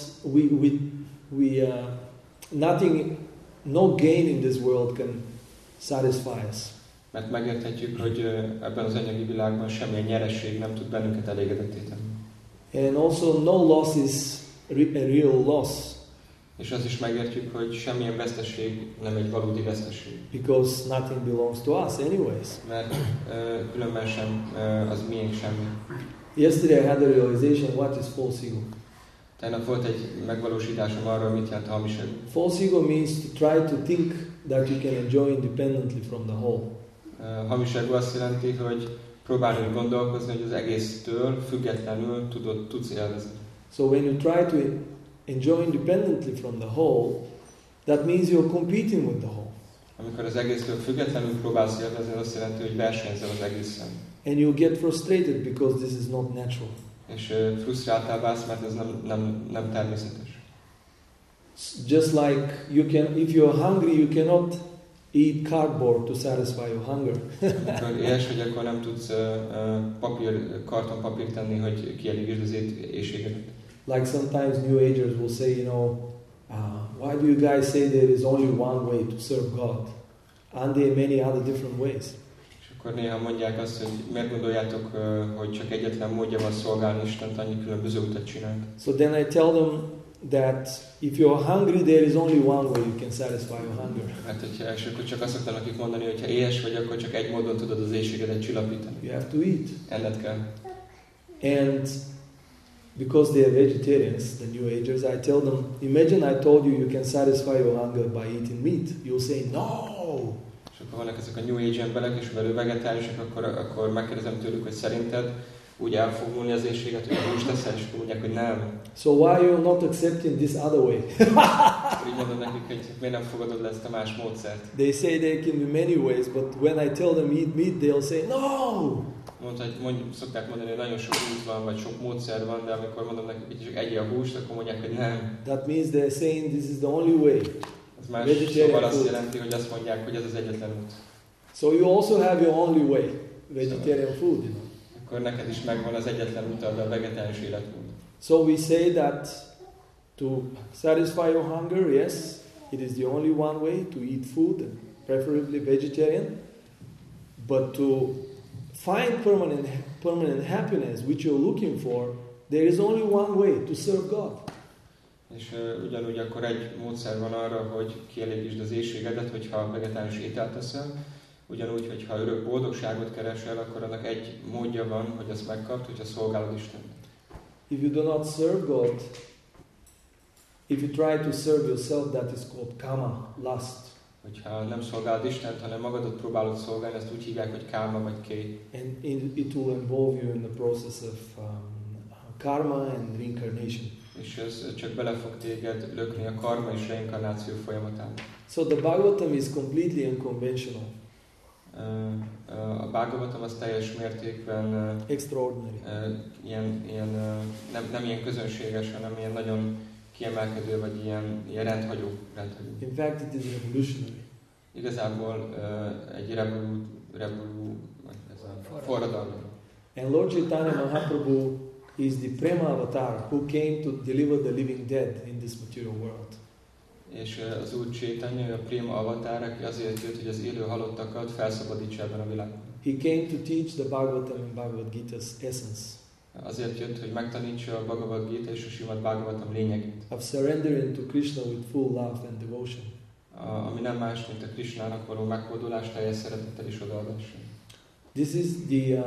nothing, no gain in this world can satisfy us. Mert megérthetjük, hogy ebben az anyagi világban semmilyen nyeresség nem tud bennünket elégedetté tenni. And also no loss is a real loss. És azt is megértjük, hogy semmilyen veszteség nem egy valódi veszteség. Because nothing belongs to us anyways. Mert különben sem az miénk semmi. Yesterday I had a realization what is false ego. Tegnap volt egy megvalósításom arról, mit jelent a hamis ego. False ego means to try to think that you can enjoy independently from the whole. Hamis ego azt jelenti, hogy próbálunk gondolkozni, hogy az egésztől függetlenül tudsz élvezni. So when you try to enjoy independently from the whole, that means you're competing with the whole. Amikor az egésztől függetlenül próbálsz élvezni, azt jelenti, hogy versenyzel az egészen. And you get frustrated because this is not natural. És frusztráltál válsz, mert ez nem természetes. Just like you can, if you are hungry, you cannot eat cardboard to satisfy your hunger. Amikor éhes vagy, akkor nem tudsz kartonpapírt tenni, hogy kielégítsd az éhségedet. Like sometimes New Agers will say, you know, why do you guys say there is only one way to serve God? Aren't there many other different ways? És akkor néha mondják azt, hogy miért gondoljátok, hogy csak egyetlen módja van szolgálni Istent, annyi különböző utat csinált. So then I tell them that if you are hungry, there is only one way you can satisfy your hunger. És akkor csak azt szoktam nekik mondani, hogy ha éhes vagy, akkor csak egy módon tudod az éhségedet csillapítani. You have to eat. Enned kell. And because they are vegetarians, the New Agers, I tell them, imagine I told you can satisfy your hunger by eating meat. You'll say, no! És akkor vannak ezek a New Age emberek, és velő vegetáriusok, akkor megkérdezem tőlük, hogy szerinted úgy el fog múlni az éhséget, hogy húst teszel, és akkor mondják, hogy nem. So why are you not accepting this other way? akkor így mondom nekik, hogy miért nem fogadod le ezt a más módszert. They say there can be many ways, but when I tell them eat meat, they'll say, no! Szokták mondani, hogy nagyon sok út van, vagy sok módszer van, de amikor mondom nekik, hogy csak egyél a húst, akkor mondják, hogy nem. That means they're saying this is the only way. Ez más szóval azt jelenti, hogy azt mondják, hogy ez az egyetlen út. So you also have your only way, vegetarian food, you know. Akkor neked is megvan az egyetlen utad, a vegetáris életmód. So we say that to satisfy your hunger, yes, it is the only one way to eat food, and preferably vegetarian. But to find permanent happiness, which you're looking for, there is only one way to serve God. És ugyanúgy akkor egy módszer van arra, hogy kielégítsd az éhségedet, hogyha vegetárius ételt teszel. Ugyanúgy, hogyha örök boldogságot keresel, akkor annak egy módja van, hogy azt megkapd, hogyha szolgálod Istent. If you do not serve God, if you try to serve yourself, that is called kama, lust. Hogyha nem szolgálod Istent, hanem magadat próbálod szolgálni, ezt úgy hívják, hogy káma vagy ké. And it will involve you in the process of karma and reincarnation. És ez csak bele fog téged lökni a karma és reinkarnáció folyamatában. So the Bhagavatam is completely unconventional. A Bhagavatam az teljes mértékben extraordinary. Nem ilyen közönséges, hanem ilyen nagyon kiemelkedő, vagy ilyen rendhagyó. In fact, it is revolutionary. Igazából egy forradalmi. And Lord Chaitanya Mahaprabhu is the Prema Avatar who came to deliver the living dead in this material world. És az Úr Chaitanya, a Prema Avatar, aki azért jött, hogy az élő halottakat felszabadítsa ebben a világban. He came to teach the Bhagavatam and Bhagavad Gita's essence. Azért jött, hogy megtanítsa a Bhagavad Gita és a Srimad Bhagavatam lényegét. Of surrendering to Krishna with full love and devotion. Ami nem más, mint a Krishnának való meghódolás, teljes szeretettel és odaadással. This is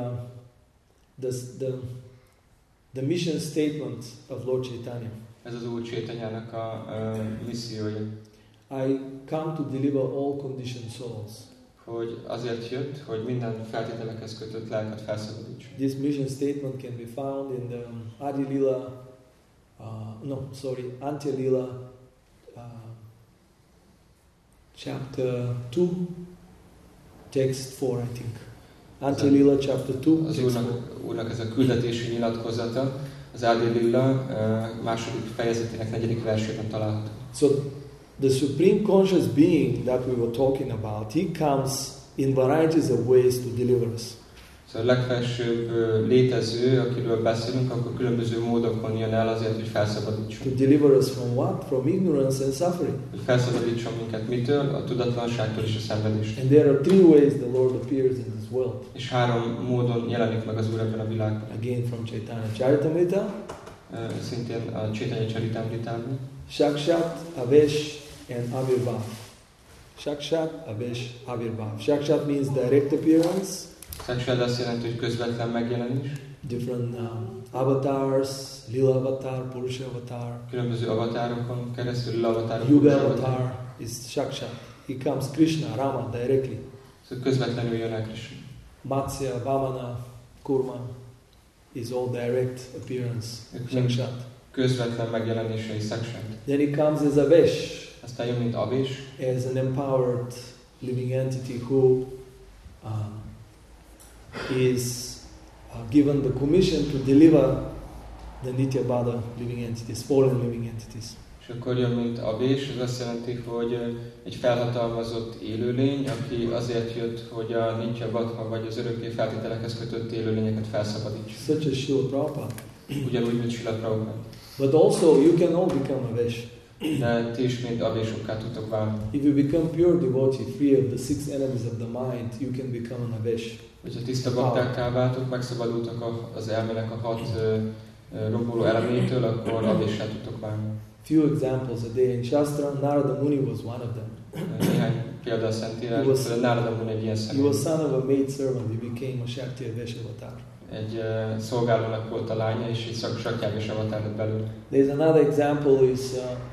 the mission statement of Lord Chaitanya. Ez az Úr Chaitanyának a missziója. I come to deliver all conditioned souls. Hogy azért jött, hogy minden feltételekhez kötött lelket felszabadítsa. This mission statement can be found in the Adi Lila, Antya Lila chapter 2, text 4, I think. Antya Lila chapter 2, az text 4. úrnak ez a küldetési nyilatkozata, az Adi Lila második fejezetének 4. versében található. So the supreme conscious being that we were talking about, he comes in varieties of ways to deliver us. Szóval a legfelsőbb létező, akiről beszélünk, akkor különböző módokon jön el azért, hogy felszabadítson. To deliver us from what? From ignorance and suffering. Hogy felszabadítson minket mitől? A tudatlanságtól és a szenvedéstől. And there are three ways the Lord appears in this world. És 3 módon jelenik meg az Úr ebben a világban. Again from Chaitanya Charitamrita. Szintén a Chaitanya Charitamritában. Sakshat, Avesh and Avirvav. Sakshat, Avesh, Avirvav. Sakshat means direct appearance. Sakshat azt jelenti, hogy közvetlen megjelenés. Different avatars, Lila avatar, Purusha avatar. Különböző avatárokon keresztül, Lila avatar, Yuga avatar is Sakshat. He comes Krishna, Rama directly. Szóval közvetlenül jön el Krishna. Matsya, Vamana, Kurma is all direct appearance. Sakshat. Közvetlen megjelenése is Sakshat. Then he comes as Avesh. Aztán jön, mint Avesh. As an empowered living entity who is given the commission to deliver the Nityabada living entities, fallen living entities. És akkor jön, mint Avesh, ez azt jelenti, hogy egy felhatalmazott élőlény, aki azért jött, hogy a Nityabada vagy az örökké feltételekhez kötött élőlényeket felszabadítsa. Such as Srila Prabhupada. Ugyanúgy, mint Srila Prabhupada. But also you can all become Avesh. De ti is mind Aveshokká tudtok válni. If you become pure devotee, free of the 6 enemies of the mind, you can become an Avesh. Hogyha tiszta baktákká váltok, megszabadultak az elmének a 6 romboló elemétől, akkor Aveshá tudtok válni. Few examples a day in Shastra, Narada Muni was one of them. Néhány példa a Szentírásban, például Narada Muni egy ilyen személy. He was son of a maid servant, he became a Shakti Avesh avatar. Egy szolgálónak volt a lánya, és egy Shakti avatar lett belőle. There's another example is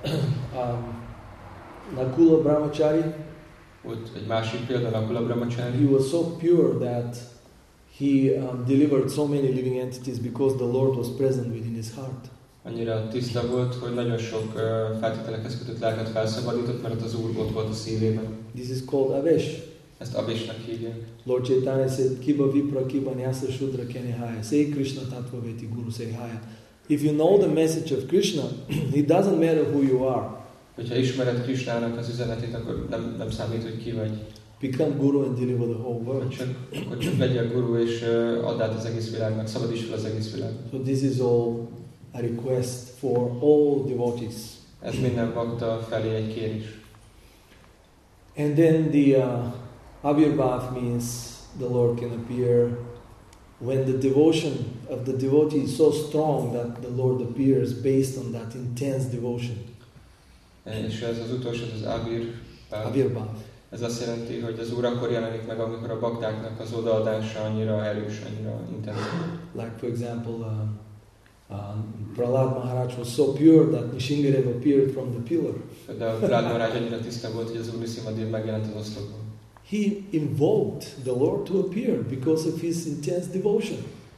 Nakula Brahmachari. Volt egy másik példa, Nakula Brahmachari. He was so pure that he delivered so many living entities because the Lord was present within his heart. Annyira tiszta volt, hogy nagyon sok feltételekhez kötött lelket felszabadított, mert az Úr ott volt a szívében. This is called Avesh. Ezt Aveshnak hívják. Lord Chaitanya said, Kiba Vipra Kiba Nyasa Shudra Kenihaya. Say Krishna Tattva Veti Guru Sehaya. If you know the message of Krishna, it doesn't matter who you are. Hogyha ismered Krishnának az üzenetét, akkor nem számít, hogy ki vagy. Become guru and deliver the whole world. Akkor csak legyél guru és add át az egész világnak, szabadíts fel az egész világnak. So this is all a request for all devotees. Ez minden bakta felé egy kérés. And then the Avirbhav means the Lord can appear when the devotion of the devotee is so strong that the Lord appears based on that intense devotion. És ez az utolsó, az Avirbhav. Ez azt jelenti, hogy az Úr akkor jelenik meg, amikor a baktáknak az odaadása annyira erős, annyira intenzív. Like for example, Prahlad Maharaj was so pure that Nishingadev appeared from the pillar. De a Prahlad Maharaj annyira tiszta volt, hogy az Úr Nrsimhadev megjelent az oszlopon. He invoked the Lord to appear because of his intense devotion.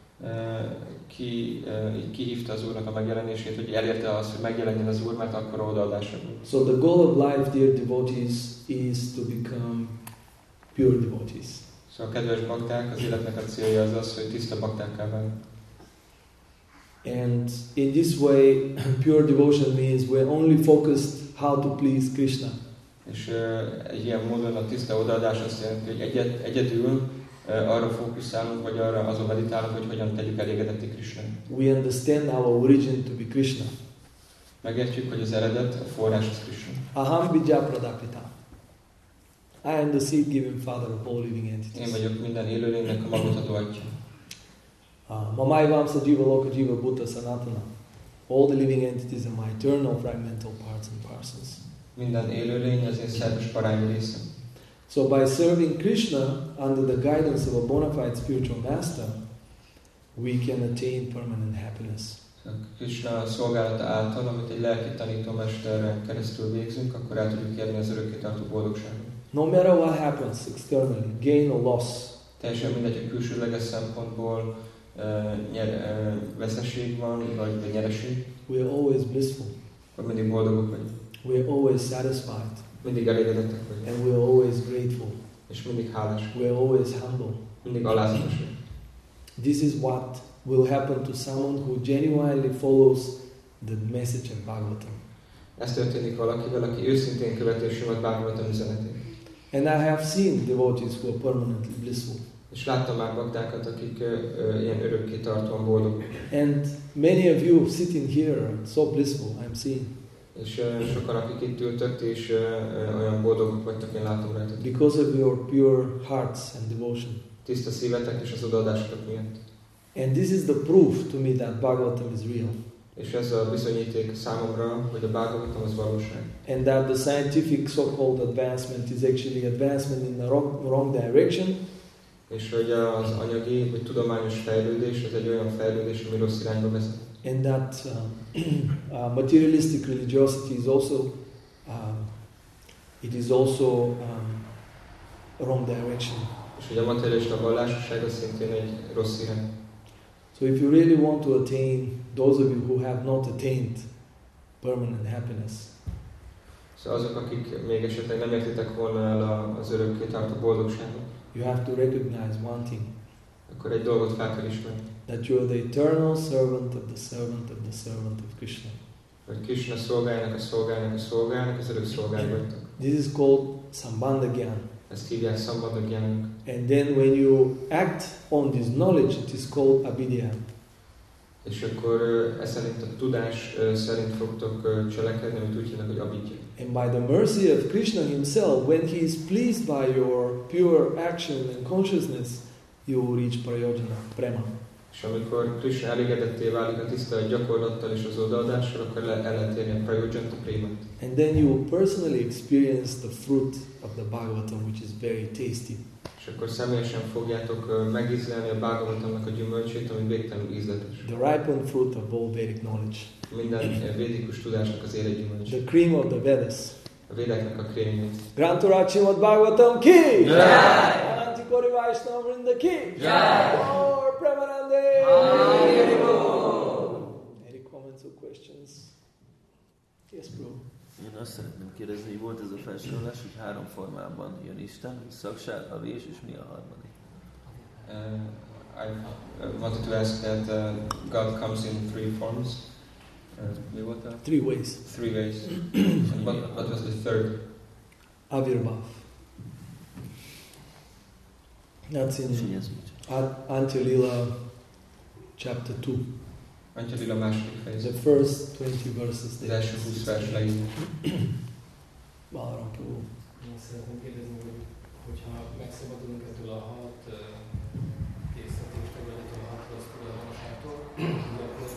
Kihívta az Úrnak a megjelenését, hogy elérte azt, hogy megjelenjen az Úr, mert akkor odaadása volt. So the goal of life, dear devotees, is to become pure devotees. Szóval kedves bakták, az életnek a célja az, hogy tiszta baktákká válni. And in this way, pure devotion means we're only focused how to please Krishna. És egy ilyen módon a tiszta odaadás azt jelenti, hogy egyedül arra fókuszálunk, vagy arra azon meditálunk, hogy hogyan tegyük elégedetté Krishnát. We understand our origin to be Krishna. Megértjük, hogy az eredet, a forrás az Krishna. Aham vidya pradapita. I am the seed-giving father of all living entities. Én vagyok minden élőlénynek a magot adó atya. Mamai vamsa jiva loka jiva bhuta sanatana. All the living entities are my eternal fragmental parts and parcels. Minden élőlény az én szerves parányi része. So by serving Krishna under the guidance of a bona fide spiritual master, we can attain permanent happiness. Krishna szolgálata által, amit egy lelki tanítómesterren keresztül végzünk, akkor el tudjuk érni az örökkétartó boldogságot. No matter what happens externally, gain or loss, teljesen mindegy, hogy külsőleges szempontból veszeség van, vagy nyereség. we are always blissful. Akkor mindig boldogok vagyunk. We are always satisfied. Mindig elégedettek vagyunk. And we are always grateful. És mindig hálás. We are always humble. Mindig alázatos vagyunk. This is what will happen to someone who genuinely follows the message of Bhagavatam. Ez történik valakivel, aki őszintén követi a Srimad Bhagavatam üzenetét. And I have seen devotees who are permanently blissful. És láttam már baktákat, akik ilyen örökké tartóan boldogok. And many of you sitting here are so blissful, I'm seeing. És sokan, akik itt ültök, és olyan boldogok vagytok, én látom rajtatok. Because of your pure hearts and devotion. Tiszta szívetek és az odaadásotok miatt. And this is the proof to me that Bhagavatam is real. És ez a bizonyíték számomra, hogy a Bhagavatam az valóság. And that the scientific so-called advancement is actually advancement in the wrong direction. És hogy az anyagi vagy tudományos fejlődés az egy olyan fejlődés, ami rossz irányba vezet. And that materialistic religiosity is also wrong direction. És hogy a materialista vallásosság az szintén egy rossz irány. So if you really want to attain, those of you who have not attained permanent happiness, szóval azok, akik még esetleg nem értitek volna el az örökké tartó boldogságot, you have to recognize one thing. Akkor egy dolgot fel kell ismerni. That you are the eternal servant of the servant of the servant of Krishna. Hogy Krishna szolgálnak, az örök szolgái vagytok. This is called Sambandha Gyan. Ezt hívják Sambandha Gyannak. And then when you act on this knowledge, it is called Abhidya. És akkor ez szerint a tudás szerint fogtok cselekedni, amit úgy hívnak, hogy Abhidya. And by the mercy of Krishna himself, when he is pleased by your pure action and consciousness, you reach Prayojana, Prema. És amikor Krishna elégedetté válik a tiszta gyakorlattal és az odaadással, akkor el lehet érni a Prayojana, a Prémát. And then you personally experience the fruit of the Bhagavatam, which is very tasty. És akkor személyesen fogjátok megízlelni a Bhagavatamnak a gyümölcsét, ami végtelenül ízletes. The ripened fruit of all Vedic knowledge. Minden védikus tudásnak az élet gyümölcs. The cream of the Vedas. A védeknek a krémjét. Grantaraj Srimad Bhagavatam ki! Jai! Anantikori Vaishnava Vrinda ki! Jai! Gaur Premanande! Hari Any comments or questions. Yes, bro. Én azt szeretném kérdezni, hogy volt ez a felsorolás, hogy 3 formában jön Isten, Szakság, Avés, és mi a harmadik? I wanted to ask that God comes in 3 forms. Mi volt a? 3 ways. 3 ways. And what was the third? Avirbhav. That's in Antya-lila chapter 2. Antya-lila második fejezet. The first 20 verses. Az első 20 vers leírja. Balaram Prabhu. Én szeretném kérdezni, hogyha megszabadulunk ettől a 6 készítéstől, vagy ettől a 6 rossz tudatlanságtól, akkor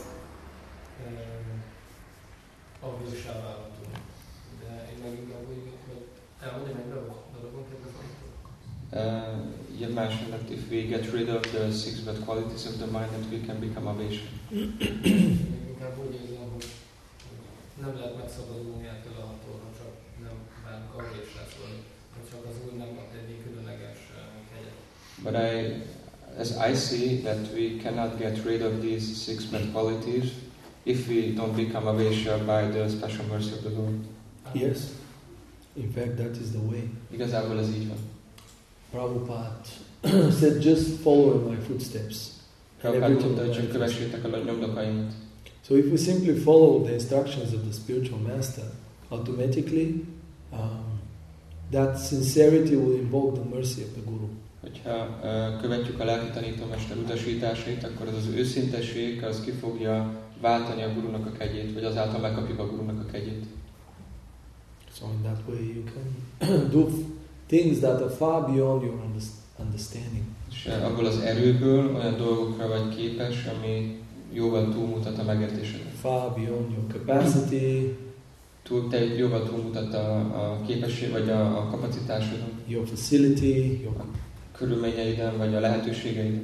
avvilissá válhatunk. De én megint abban hogy elmondja meg darabon kérdezem. You mentioned that if we get rid of the 6 bad qualities of the mind, that we can become avesha. Még inkább úgy érzem, hogy nem lehet megszabadulni ettől a 6-tól, ha csak nem válunk avésre, szóval, ha csak az Úr nem ad egy különleges kegyet. But as I see that we cannot get rid of these 6 bad qualities if we don't become avesha by the special mercy of the Lord. Yes. In fact, that is the way. Igazából ez így van. Prabhupada said, just follow in my footsteps. Prabhupada mondta, hogy csak kövessétek a nyomdokaimat. So if we simply follow the instructions of the spiritual master, automatically that sincerity will invoke the mercy of the Guru. Hogyha követjük a lelki tanítómester utasításait, akkor az őszintesség az ki fogja váltani a Gurunak a kegyét, vagy azáltal megkapjuk a Gurunak a kegyét. So in that way you can do things that are far beyond your understanding. És abból az erőből olyan dolgokra vagy képes, ami jóval túlmutat a megértésednek. Far beyond your capacity. Jóval túlmutat a képesség, vagy a kapacitásodon. Your facility, your körülményeiden, vagy a lehetőségeiden.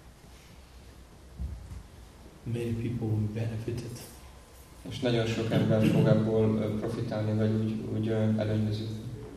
Many people will benefit it. És nagyon sok ember fog ebből profitálni, vagy úgy előnyöződni.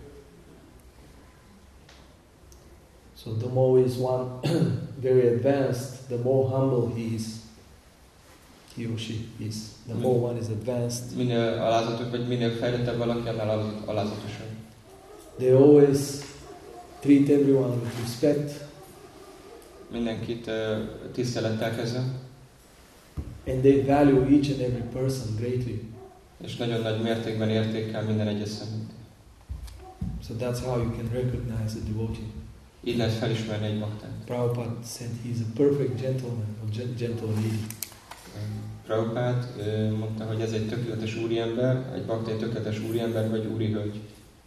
So the more is one very advanced, the more humble he is. He or she is. The more one is advanced. Minél alázatos, vagy minél fejlettebb valaki, annál alázatosabb. They always treat everyone with respect. Mindenkit tisztelettel kezel. And they value each and every person greatly. És nagyon nagy mértékben értékel minden egyes szemét. So that's how you can recognize a devotee. Így lehet felismerni egy baktát. Prabhupada said he is a perfect gentleman or gentle lady. Prabhupada mondta, hogy ez egy tökéletes úriember, egy bakta egy tökéletes úriember vagy úri hölgy.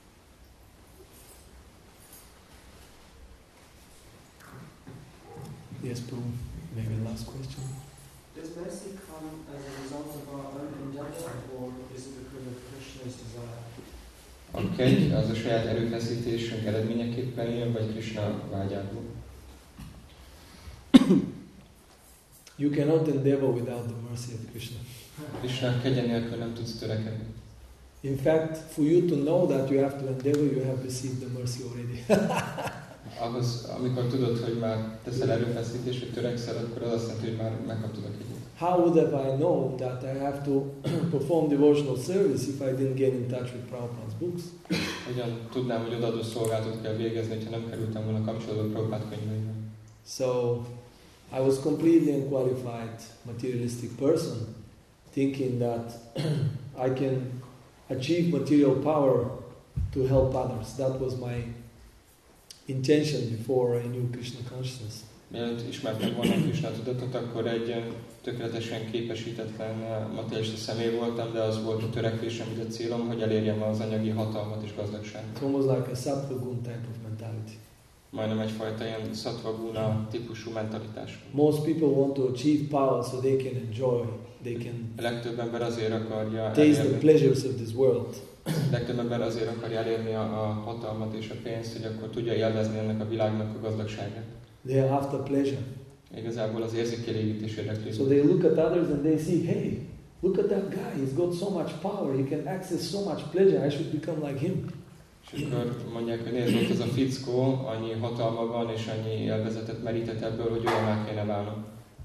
Yes, Prabhu. Maybe last question. Does mercy come as a result of our own endeavor, or is it because of Krishna's desire? A kegy az a saját erőfeszítésünk eredményeképpen jön, vagy Krishna vágyából? You cannot endeavor without the mercy of Krishna. Krishna kegye nélkül nem tudsz törekedni. In fact, for you to know that you have to endeavor, you have received the mercy already. Ahhoz, amikor tudod, hogy már teszel erőfeszítést, hogy törekszel, akkor az azt jelenti, hogy már megkaptad a kegyét. How would have I known that I have to perform devotional service if I didn't get in touch with Prabhupada's books? Hogyan tudnám, hogy odaadó szolgálatot kell végezni, ha nem kerültem volna kapcsolatba Prabhupád könyveivel? So, I was completely unqualified materialistic person, thinking that I can achieve material power to help others. That was my intention before I knew Krishna consciousness. Mielőtt ismertem volna Krishna tudatot, akkor egy tökéletesen képesítetlen materialista személy voltam, de az volt a törekvésem, hogy a célom, hogy elérjem az anyagi hatalmat és gazdagságot. It's almost like a sattva gun type of mentality. Majdnem egyfajta ilyen sattva guna típusú mentalitás. Most people want to achieve power so they can enjoy, they can A legtöbb ember azért akarja taste the pleasures of this world. A legtöbb ember azért akarja elérni a hatalmat és a pénzt, hogy akkor tudja élvezni ennek a világnak a gazdagságát. They are after pleasure. Igazából az érzékelégítés érdekli. So they look at others and they see, hey, look at that guy, he's got so much power, he can access so much pleasure, I should become like him. És akkor mondják, hogy nézd, ott ez a fickó, annyi hatalma van és annyi élvezetet merített ebből, hogy olyan kéne válnom.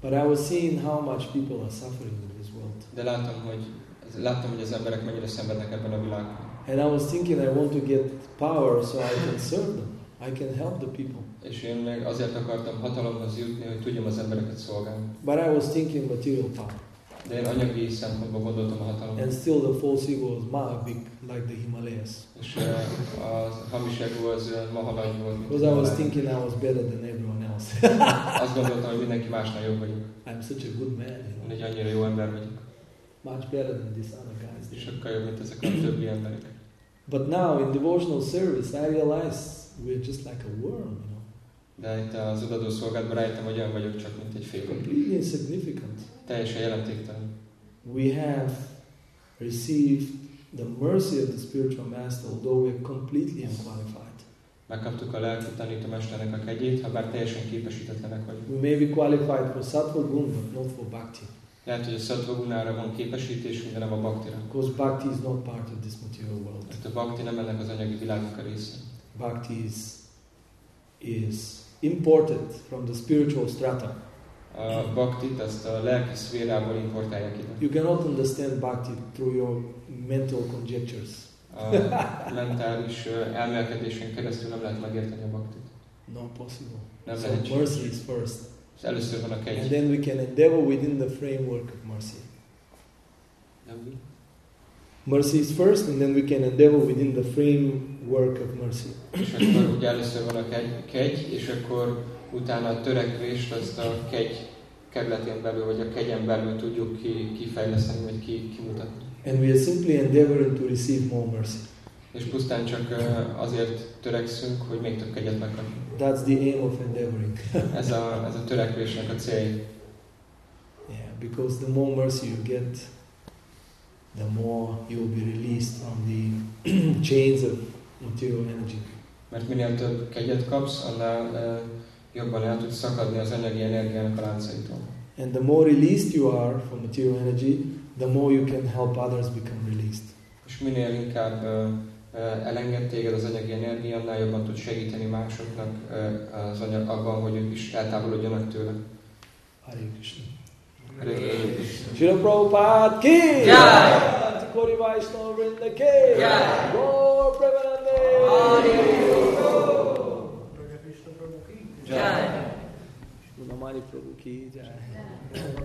But I was seeing how much people are suffering in this world. De láttam, hogy az emberek mennyire szenvednek ebben a világban. And I was thinking I want to get power so I can serve them. I can help the people. És én meg azért akartam hatalomhoz jutni, hogy tudjam az embereket szolgálni. But I was thinking material power. De én anyagi szempontból gondoltam a hatalomra. And still the false ego was big, like the Himalayas. És a hamis ego az mahalagy volt. Because I was thinking I was better than everyone else. Azt gondoltam, hogy mindenki másnál jobb vagyok. I'm such a good man. Én egy annyira jó ember vagyok. Much better than these other guys. Sokkal jobb, mint ezek a többi emberek. But now in devotional service, I realize we're just like a worm, you know. De itt az odadó szolgálatban rájöttem, hogy olyan vagyok csak, mint egy félő. Completely insignificant. Teljesen jelentéktelen. We have received the mercy of the spiritual master, although we're completely unqualified. Megkaptuk a lelki tanítómesternek a kegyét, ha bár teljesen képesítetlenek vagyunk. We may be qualified for sattva gun, but not for bhakti. Lehet, hogy a sattva gunára van képesítés, de nem a bhaktira. Because bhakti is not part of this material world. Mert a bhakti nem ennek az anyagi világnak a része. Bhakti is imported from the spiritual strata. A bhaktit azt a lelki szférából importálják ide. You cannot understand bhakti through your mental conjectures. A mentális elmélkedésen keresztül nem lehet megérteni a bhaktit. Not possible. Nem So lehetséges. mercy is first. Először van a And kegy. then we can endeavor within the framework of mercy. Mercy is first, and then we can endeavor within the framework of mercy. És akkor ugye először van a kegy, és akkor utána a törekvést azt a kegy kerületén belül, vagy a kegyen belül tudjuk kifejleszteni, vagy kimutatni. And we are simply endeavoring to receive more mercy. És pusztán csak azért törekszünk, hogy még több kegyet megkapjunk. That's the aim of endeavoring. Ez a törekvésnek a célja. Yeah, because the more mercy you get, the more you'll be released from the chains of material energy. Mert minél több kegyet kapsz, annál jobban el tudsz szakadni az anyagi energiának a láncaitól. And the more released you are from material energy, the more you can help others become released. És minél inkább elenged téged az anyagi energia, annál jobban tud segíteni másoknak abban, hogy ők is eltávolodjanak tőle. Hare Krishna. Hare Krishna. Srila Prabhupada ki! Jai! Kori Vaishnava Vrinda ki! Jai! Gaur Premanande! Jai! Unamani Prabhu ki! Jai!